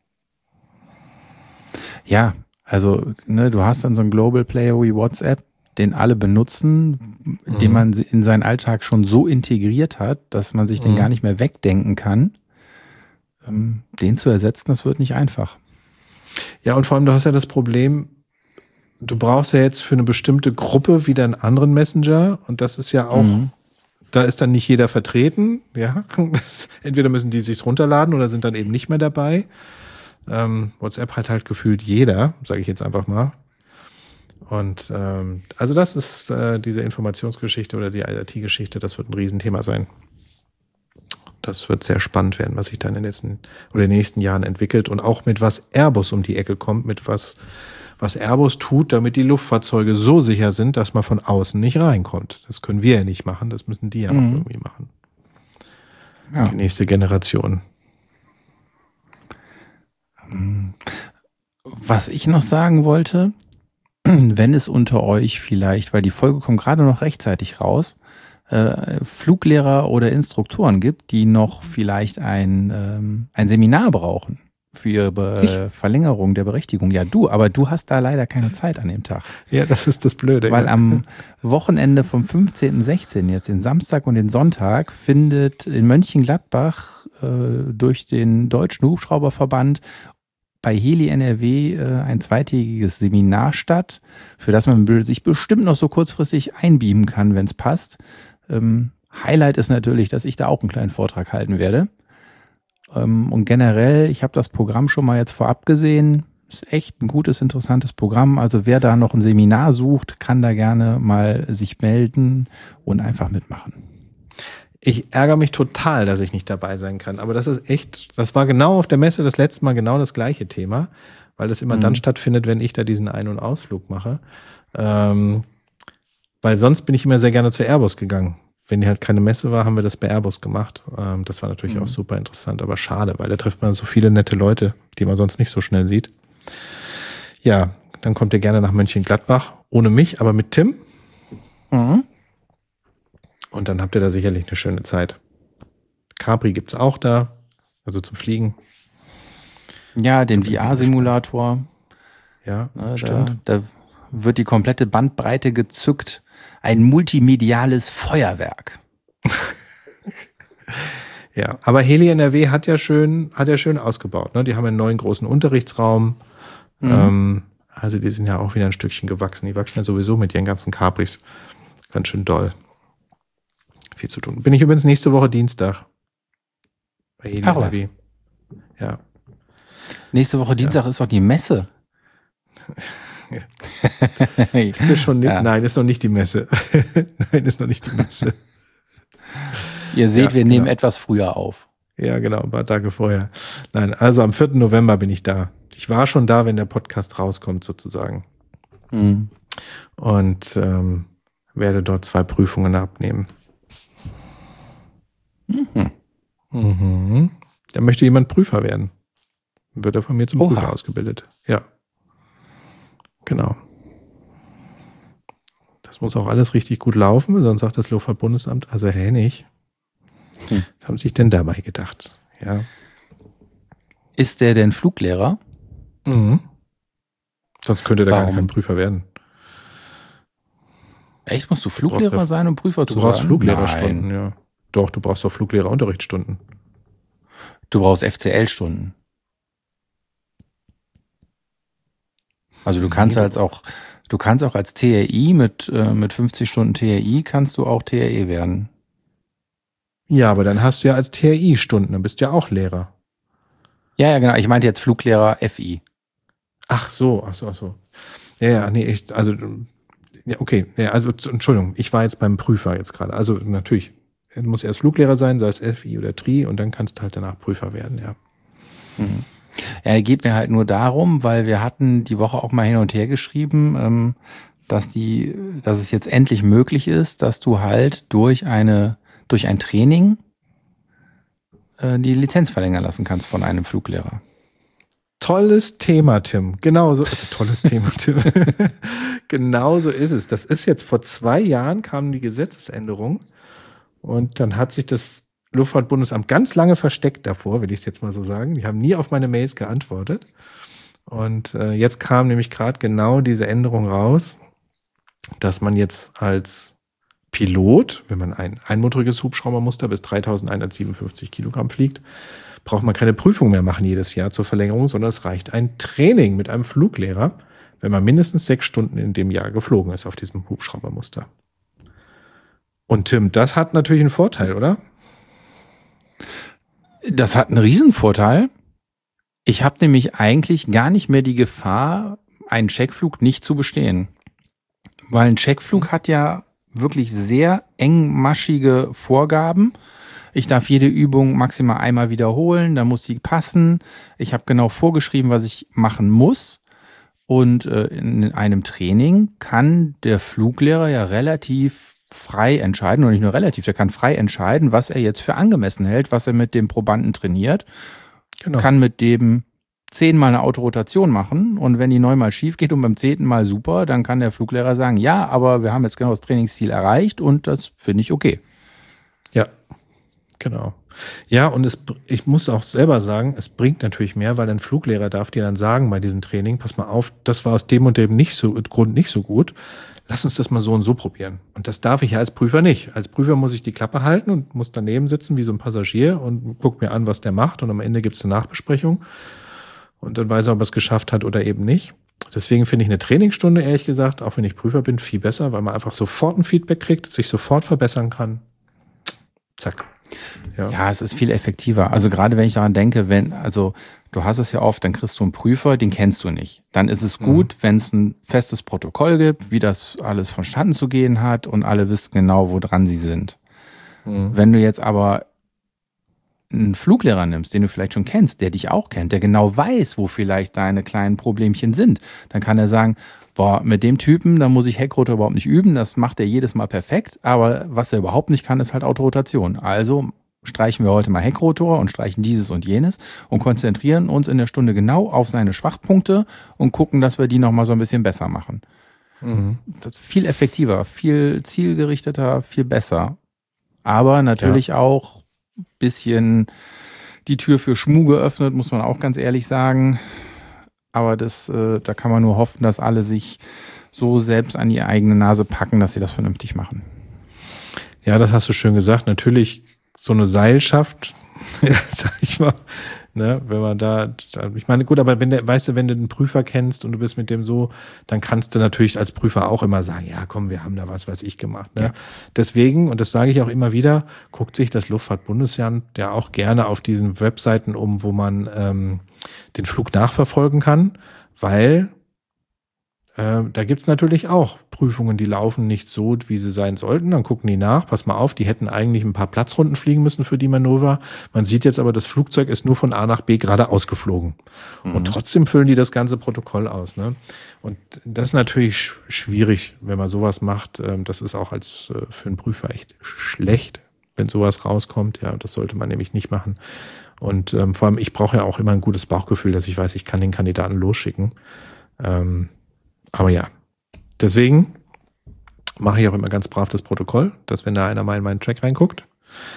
Ja, also, ne, du hast dann so einen Global Player wie WhatsApp, den alle benutzen, mhm. den man in seinen Alltag schon so integriert hat, dass man sich mhm. den gar nicht mehr wegdenken kann. Ähm, den zu ersetzen, das wird nicht einfach. Ja, und vor allem, du hast ja das Problem, du brauchst ja jetzt für eine bestimmte Gruppe wieder einen anderen Messenger und das ist ja auch, mhm. da ist dann nicht jeder vertreten, ja. Entweder müssen die sich's runterladen oder sind dann eben nicht mehr dabei. Ähm, WhatsApp hat halt gefühlt jeder, sage ich jetzt einfach mal. Und ähm, also das ist äh, diese Informationsgeschichte oder die I T-Geschichte, das wird ein Riesenthema sein. Das wird sehr spannend werden, was sich da in den letzten oder in den nächsten Jahren entwickelt und auch mit was Airbus um die Ecke kommt, mit was was Airbus tut, damit die Luftfahrzeuge so sicher sind, dass man von außen nicht reinkommt. Das können wir ja nicht machen, das müssen die ja mhm. noch irgendwie machen. Ja. Die nächste Generation. Was ich noch sagen wollte, wenn es unter euch vielleicht, weil die Folge kommt gerade noch rechtzeitig raus, äh, Fluglehrer oder Instruktoren gibt, die noch vielleicht ein, ähm, ein Seminar brauchen für ihre Be- Ich? Verlängerung der Berechtigung. Ja, du, aber du hast da leider keine Zeit an dem Tag. Ja, das ist das Blöde. Weil ja. am Wochenende vom fünfzehnten sechzehnten jetzt den Samstag und den Sonntag findet in Mönchengladbach äh, durch den Deutschen Hubschrauberverband bei Heli N R W äh, ein zweitägiges Seminar statt, für das man sich bestimmt noch so kurzfristig einbeamen kann, wenn es passt. Ähm, Highlight ist natürlich, dass ich da auch einen kleinen Vortrag halten werde. Ähm, und generell, ich habe das Programm schon mal jetzt vorab gesehen. Ist echt ein gutes, interessantes Programm. Also wer da noch ein Seminar sucht, kann da gerne mal sich melden und einfach mitmachen. Ich ärgere mich total, dass ich nicht dabei sein kann. Aber das ist echt, das war genau auf der Messe das letzte Mal genau das gleiche Thema, weil das immer mhm. dann stattfindet, wenn ich da diesen Ein- und Ausflug mache. Ähm, weil sonst bin ich immer sehr gerne zu Airbus gegangen. Wenn die halt keine Messe war, haben wir das bei Airbus gemacht. Ähm, das war natürlich mhm. auch super interessant, aber schade, weil da trifft man so viele nette Leute, die man sonst nicht so schnell sieht. Ja, dann kommt ihr gerne nach Mönchengladbach. Ohne mich, aber mit Tim. Mhm. Und dann habt ihr da sicherlich eine schöne Zeit. Capri gibt's auch da, also zum Fliegen. Ja, den V R-Simulator. Ja, ne, stimmt. Da, da wird die komplette Bandbreite gezückt. Ein multimediales Feuerwerk. Ja, aber Heli N R W hat ja schön, hat ja schön ausgebaut. Ne? Die haben einen neuen großen Unterrichtsraum. Mhm. Ähm, also die sind ja auch wieder ein Stückchen gewachsen. Die wachsen ja sowieso mit ihren ganzen Capris. Ganz schön doll. Viel zu tun. Bin ich übrigens nächste Woche Dienstag bei Heli N R W. Ja. Nächste Woche Dienstag ja. ist doch die Messe. ist das schon nicht? Ja. Nein, ist noch nicht die Messe. Nein, ist noch nicht die Messe. Ihr seht, ja, wir genau. nehmen etwas früher auf. Ja, genau, ein paar Tage vorher. Nein, also am vierten November bin ich da. Ich war schon da, wenn der Podcast rauskommt, sozusagen. Mhm. Und ähm, werde dort zwei Prüfungen abnehmen. Mhm. Mhm. Da möchte jemand Prüfer werden. Wird er von mir zum Oha. Prüfer ausgebildet. Ja. Genau. Das muss auch alles richtig gut laufen, sonst sagt das Luftfahrtbundesamt, also hä, nicht. Hm. Was haben Sie sich denn dabei gedacht? Ja. Ist der denn Fluglehrer? Mhm. Sonst könnte der Warum? gar kein Prüfer werden. Echt? Musst du Fluglehrer du sein, um Prüfer zu werden? Du brauchst Fluglehrerstunden, ja. Doch, du brauchst doch Fluglehrerunterrichtsstunden. Du brauchst F C L-Stunden. Also du kannst als auch, du kannst auch als T R I mit, äh, mit fünfzig Stunden T R I kannst du auch T R E werden. Ja, aber dann hast du ja als T R I Stunden, dann bist du ja auch Lehrer. Ja, ja, genau. Ich meinte jetzt Fluglehrer F I. Ach so, ach so, ach so. Ja, ja, nee, ich, also, ja, okay, ja, also, Entschuldigung, ich war jetzt beim Prüfer jetzt gerade. Also, natürlich, du musst erst Fluglehrer sein, sei es F I oder T R I, und dann kannst du halt danach Prüfer werden, ja. Mhm. Ja, geht mir halt nur darum, weil wir hatten die Woche auch mal hin und her geschrieben, ähm, dass die, dass es jetzt endlich möglich ist, dass du halt durch eine, durch ein Training äh, die Lizenz verlängern lassen kannst von einem Fluglehrer. Tolles Thema, Tim. Genauso, also tolles Thema, Tim. Genauso ist es. Das ist jetzt vor zwei Jahren kam die Gesetzesänderung und dann hat sich das Luftfahrtbundesamt ganz lange versteckt davor, will ich es jetzt mal so sagen. Die haben nie auf meine Mails geantwortet. Und äh, jetzt kam nämlich gerade genau diese Änderung raus, dass man jetzt als Pilot, wenn man ein einmotoriges Hubschraubermuster bis dreitausendeinhundertsiebenundfünfzig Kilogramm fliegt, braucht man keine Prüfung mehr machen jedes Jahr zur Verlängerung, sondern es reicht ein Training mit einem Fluglehrer, wenn man mindestens sechs Stunden in dem Jahr geflogen ist auf diesem Hubschraubermuster. Und Tim, das hat natürlich einen Vorteil, oder? Das hat einen Riesenvorteil. Ich habe nämlich eigentlich gar nicht mehr die Gefahr, einen Checkflug nicht zu bestehen. Weil ein Checkflug hat ja wirklich sehr engmaschige Vorgaben. Ich darf jede Übung maximal einmal wiederholen, dann muss sie passen. Ich habe genau vorgeschrieben, was ich machen muss. Und äh, in einem Training kann der Fluglehrer ja relativ frei entscheiden, und nicht nur relativ, der kann frei entscheiden, was er jetzt für angemessen hält, was er mit dem Probanden trainiert. Genau. Kann mit dem zehnmal eine Autorotation machen, und wenn die neunmal schief geht und beim zehnten Mal super, dann kann der Fluglehrer sagen, ja, aber wir haben jetzt genau das Trainingsziel erreicht und das finde ich okay. Ja, genau. Ja, und es, ich muss auch selber sagen, es bringt natürlich mehr, weil ein Fluglehrer darf dir dann sagen bei diesem Training, pass mal auf, das war aus dem und dem nicht so, Grund nicht so gut. Lass uns das mal so und so probieren. Und das darf ich ja als Prüfer nicht. Als Prüfer muss ich die Klappe halten und muss daneben sitzen wie so ein Passagier und guck mir an, was der macht. Und am Ende gibt es eine Nachbesprechung. Und dann weiß er, ob er es geschafft hat oder eben nicht. Deswegen finde ich eine Trainingsstunde, ehrlich gesagt, auch wenn ich Prüfer bin, viel besser, weil man einfach sofort ein Feedback kriegt, sich sofort verbessern kann. Zack. Ja. ja, es ist viel effektiver. Also gerade wenn ich daran denke, wenn, also du hast es ja oft, dann kriegst du einen Prüfer, den kennst du nicht. Dann ist es gut, mhm. wenn es ein festes Protokoll gibt, wie das alles vonstatten zu gehen hat und alle wissen genau, woran sie sind. Mhm. Wenn du jetzt aber einen Fluglehrer nimmst, den du vielleicht schon kennst, der dich auch kennt, der genau weiß, wo vielleicht deine kleinen Problemchen sind, dann kann er sagen, boah, mit dem Typen, da muss ich Heckrotor überhaupt nicht üben, das macht er jedes Mal perfekt, aber was er überhaupt nicht kann, ist halt Autorotation. Also streichen wir heute mal Heckrotor und streichen dieses und jenes und konzentrieren uns in der Stunde genau auf seine Schwachpunkte und gucken, dass wir die nochmal so ein bisschen besser machen. Mhm. Das ist viel effektiver, viel zielgerichteter, viel besser. Aber natürlich ja. auch ein bisschen die Tür für Schmuh geöffnet, muss man auch ganz ehrlich sagen. Aber das, äh, da kann man nur hoffen, dass alle sich so selbst an die eigene Nase packen, dass sie das vernünftig machen. Ja, das hast du schön gesagt. Natürlich so eine Seilschaft, sag ich mal, ne, wenn man da, ich meine, gut, aber wenn der, weißt du, wenn du den Prüfer kennst und du bist mit dem so, dann kannst du natürlich als Prüfer auch immer sagen, ja, komm, wir haben da was, was ich gemacht. Ne? Ja. Deswegen, und das sage ich auch immer wieder, guckt sich das Luftfahrtbundesamt ja auch gerne auf diesen Webseiten um, wo man ähm, den Flug nachverfolgen kann, weil äh, da gibt's natürlich auch Prüfungen, die laufen nicht so, wie sie sein sollten. Dann gucken die nach, pass mal auf, die hätten eigentlich ein paar Platzrunden fliegen müssen für die Manöver. Man sieht jetzt aber, das Flugzeug ist nur von A nach B gerade ausgeflogen. Mhm. Und trotzdem füllen die das ganze Protokoll aus. Ne? Und das ist natürlich schwierig, wenn man sowas macht. Das ist auch als für einen Prüfer echt schlecht, wenn sowas rauskommt. Ja, das sollte man nämlich nicht machen. Und ähm, vor allem, ich brauche ja auch immer ein gutes Bauchgefühl, dass ich weiß, ich kann den Kandidaten losschicken. Ähm, aber ja, deswegen mache ich auch immer ganz brav das Protokoll, dass wenn da einer mal in meinen Track reinguckt,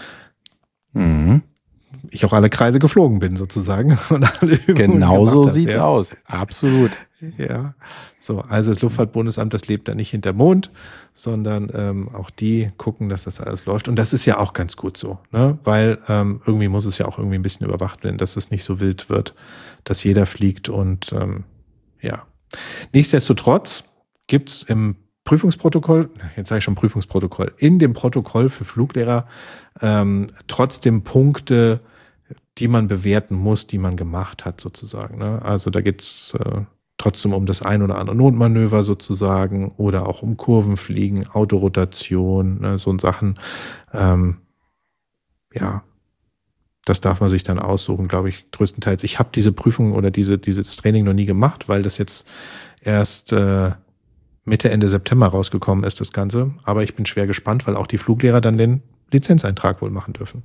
mhm. ich auch alle Kreise geflogen bin sozusagen. Und alle genau so sieht's ja. aus. Absolut. Ja, so, also das Luftfahrtbundesamt, das lebt da nicht hinter Mond, sondern ähm, auch die gucken, dass das alles läuft. Und das ist ja auch ganz gut so, ne? Weil ähm, irgendwie muss es ja auch irgendwie ein bisschen überwacht werden, dass es nicht so wild wird, dass jeder fliegt und ähm, ja. Nichtsdestotrotz gibt's im Prüfungsprotokoll, jetzt sage ich schon Prüfungsprotokoll, in dem Protokoll für Fluglehrer ähm, trotzdem Punkte, die man bewerten muss, die man gemacht hat sozusagen. Ne? Also da geht's äh, trotzdem um das ein oder andere Notmanöver sozusagen oder auch um Kurvenfliegen, Autorotation, ne, so Sachen. Ähm, ja, das darf man sich dann aussuchen, glaube ich, größtenteils. Ich habe diese Prüfung oder diese dieses Training noch nie gemacht, weil das jetzt erst äh, Mitte, Ende September rausgekommen ist, das Ganze. Aber ich bin schwer gespannt, weil auch die Fluglehrer dann den Lizenzeintrag wohl machen dürfen.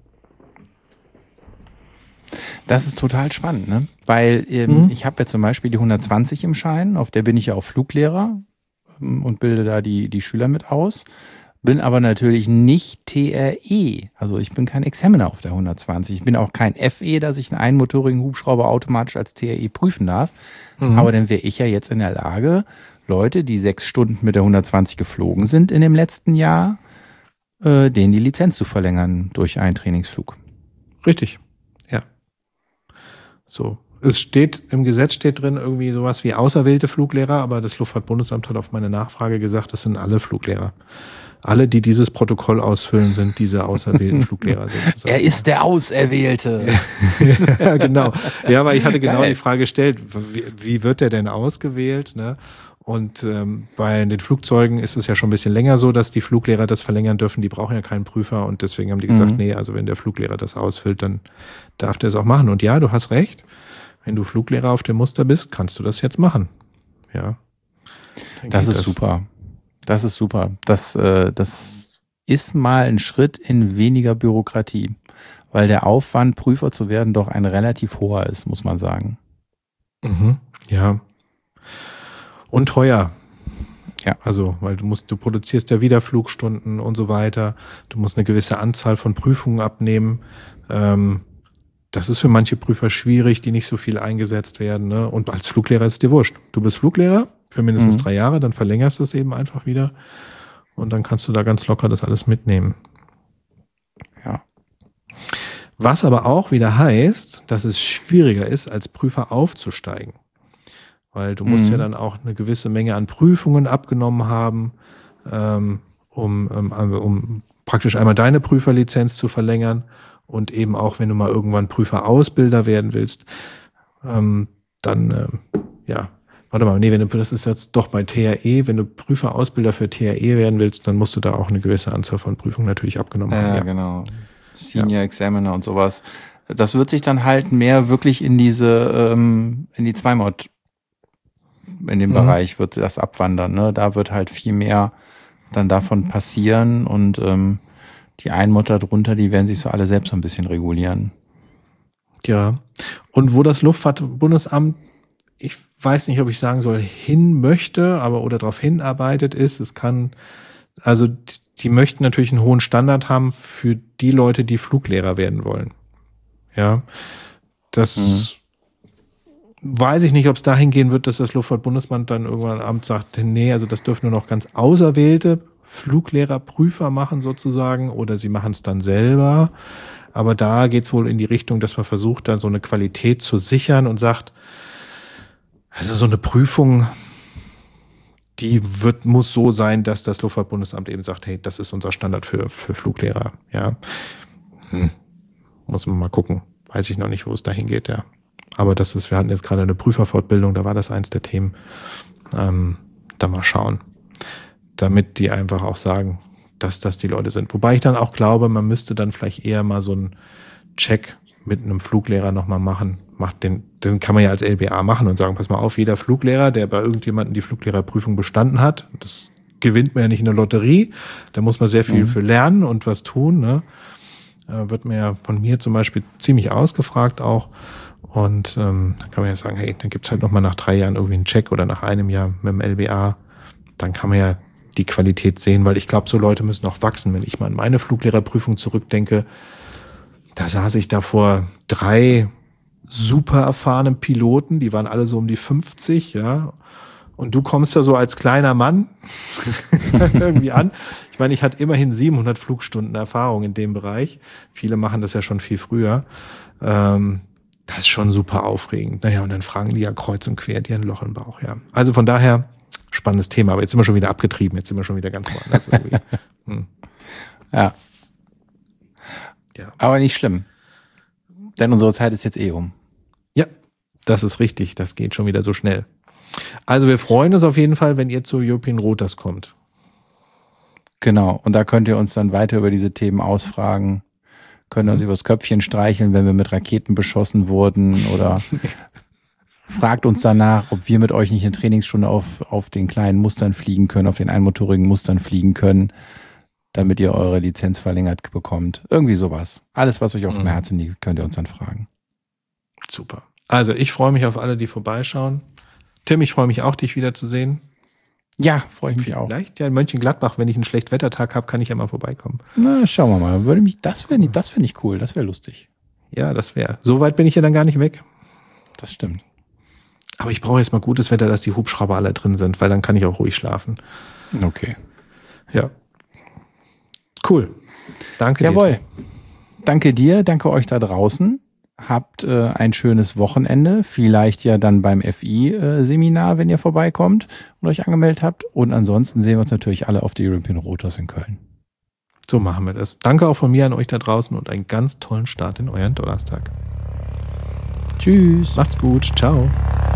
Das ist total spannend, ne? Weil ähm, mhm. ich habe ja zum Beispiel die hundertzwanzig im Schein, auf der bin ich ja auch Fluglehrer ähm, und bilde da die, die Schüler mit aus. Bin aber natürlich nicht T R E, also ich bin kein Examiner auf der hundertzwanzig. Ich bin auch kein F E, dass ich einen einmotorigen Hubschrauber automatisch als T R E prüfen darf. Mhm. Aber dann wäre ich ja jetzt in der Lage, Leute, die sechs Stunden mit der hundertzwanzig geflogen sind in dem letzten Jahr, äh, denen die Lizenz zu verlängern durch einen Trainingsflug. Richtig, ja. So. Es steht, im Gesetz steht drin irgendwie sowas wie auserwählte Fluglehrer, aber das Luftfahrtbundesamt hat auf meine Nachfrage gesagt, das sind alle Fluglehrer. Alle, die dieses Protokoll ausfüllen, sind diese auserwählten Fluglehrer. Sozusagen. Er ist der Auserwählte. Ja, genau. Ja, aber ich hatte genau Geil. die Frage gestellt, wie, wie wird der denn ausgewählt? Ne? Und ähm, bei den Flugzeugen ist es ja schon ein bisschen länger so, dass die Fluglehrer das verlängern dürfen. Die brauchen ja keinen Prüfer und deswegen haben die gesagt, mhm. nee, also wenn der Fluglehrer das ausfüllt, dann darf der es auch machen. Und ja, du hast recht. Wenn du Fluglehrer auf dem Muster bist, kannst du das jetzt machen. Ja. Das ist das. super. Das ist super. Das, äh, das ist mal ein Schritt in weniger Bürokratie, weil der Aufwand, Prüfer zu werden, doch ein relativ hoher ist, muss man sagen. Mhm. Ja. Und teuer. Ja. Also, weil du musst, du produzierst ja wieder Flugstunden und so weiter. Du musst eine gewisse Anzahl von Prüfungen abnehmen. Ähm, das ist für manche Prüfer schwierig, die nicht so viel eingesetzt werden. Ne? Und als Fluglehrer ist es dir wurscht. Du bist Fluglehrer für mindestens mhm. drei Jahre, dann verlängerst du es eben einfach wieder. Und dann kannst du da ganz locker das alles mitnehmen. Ja. Was aber auch wieder heißt, dass es schwieriger ist, als Prüfer aufzusteigen. Weil du musst mhm. ja dann auch eine gewisse Menge an Prüfungen abgenommen haben, ähm, um, um, um praktisch einmal deine Prüferlizenz zu verlängern und eben auch, wenn du mal irgendwann Prüferausbilder werden willst, ähm, dann, ähm, ja, warte mal, nee, wenn du, das ist jetzt doch bei T R E, wenn du Prüferausbilder für T R E werden willst, dann musst du da auch eine gewisse Anzahl von Prüfungen natürlich abgenommen äh, haben. Ja, genau. Senior ja. Examiner und sowas. Das wird sich dann halt mehr wirklich in diese, ähm, in die Zweimod in dem mhm. Bereich wird das abwandern. Ne? Da wird halt viel mehr dann davon passieren und ähm, die Einmutter drunter, die werden sich so alle selbst so ein bisschen regulieren. Ja, und wo das Luftfahrtbundesamt, ich weiß nicht, ob ich sagen soll, hin möchte, aber oder darauf hinarbeitet ist, es kann, also die möchten natürlich einen hohen Standard haben für die Leute, die Fluglehrer werden wollen. Ja, das mhm. weiß ich nicht, ob es dahin gehen wird, dass das Luftfahrtbundesamt dann irgendwann am Abend sagt, nee, also das dürfen nur noch ganz auserwählte Fluglehrer, Prüfer machen sozusagen, oder sie machen es dann selber. Aber da geht es wohl in die Richtung, dass man versucht, dann so eine Qualität zu sichern und sagt, also so eine Prüfung, die wird, muss so sein, dass das Luftfahrtbundesamt eben sagt, hey, das ist unser Standard für, für Fluglehrer. Ja, hm. Muss man mal gucken. Weiß ich noch nicht, wo es dahin geht, ja. Aber das ist, wir hatten jetzt gerade eine Prüferfortbildung, da war das eins der Themen. Ähm, da mal schauen. Damit die einfach auch sagen, dass das die Leute sind. Wobei ich dann auch glaube, man müsste dann vielleicht eher mal so einen Check mit einem Fluglehrer nochmal machen. Macht den, den kann man ja als L B A machen und sagen, pass mal auf, jeder Fluglehrer, der bei irgendjemandem die Fluglehrerprüfung bestanden hat, das gewinnt man ja nicht in der Lotterie, da muss man sehr viel mhm. für lernen und was tun. Ne? Äh, wird mir ja von mir zum Beispiel ziemlich ausgefragt auch. Und ähm, dann kann man ja sagen, hey, dann gibt's halt nochmal nach drei Jahren irgendwie einen Check oder nach einem Jahr mit dem L B A. Dann kann man ja die Qualität sehen, weil ich glaube, so Leute müssen auch wachsen. Wenn ich mal an meine Fluglehrerprüfung zurückdenke, da saß ich da vor drei super erfahrenen Piloten, die waren alle so um die fünfzig, ja. Und du kommst da so als kleiner Mann irgendwie an. Ich meine, ich hatte immerhin siebenhundert Flugstunden Erfahrung in dem Bereich. Viele machen das ja schon viel früher. Ähm, das ist schon super aufregend. Naja, und dann fragen die ja kreuz und quer, die ein Loch im Bauch, ja. Also von daher, spannendes Thema, aber jetzt sind wir schon wieder abgetrieben, jetzt sind wir schon wieder ganz woanders irgendwie. Hm. Ja. ja. Aber nicht schlimm. Denn unsere Zeit ist jetzt eh um. Ja, das ist richtig, das geht schon wieder so schnell. Also wir freuen uns auf jeden Fall, wenn ihr zu European Rotors kommt. Genau, und da könnt ihr uns dann weiter über diese Themen ausfragen, könnt uns mhm. übers Köpfchen streicheln, wenn wir mit Raketen beschossen wurden oder fragt uns danach, ob wir mit euch nicht eine Trainingsstunde auf, auf den kleinen Mustern fliegen können, auf den einmotorigen Mustern fliegen können, damit ihr eure Lizenz verlängert bekommt. Irgendwie sowas. Alles, was euch auf dem Herzen liegt, könnt ihr uns dann fragen. Super. Also ich freue mich auf alle, die vorbeischauen. Tim, ich freue mich auch, dich wiederzusehen. Ja, freue ich mich Vielleicht auch. Vielleicht ja in Mönchengladbach, wenn ich einen Schlechtwettertag habe, kann ich ja mal vorbeikommen. Na, schauen wir mal. Würde mich, das wäre das finde ich cool, das wäre lustig. Ja, das wäre. So weit bin ich ja dann gar nicht weg. Das stimmt. Aber ich brauche jetzt mal gutes Wetter, dass die Hubschrauber alle drin sind, weil dann kann ich auch ruhig schlafen. Okay. Ja. Cool. Danke Jawohl. dir. Jawohl. Danke dir, danke euch da draußen. Habt äh, ein schönes Wochenende. Vielleicht ja dann beim F I-Seminar, wenn ihr vorbeikommt und euch angemeldet habt. Und ansonsten sehen wir uns natürlich alle auf der European Rotors in Köln. So machen wir das. Danke auch von mir an euch da draußen und einen ganz tollen Start in euren Donnerstag. Tschüss. Macht's gut. Ciao.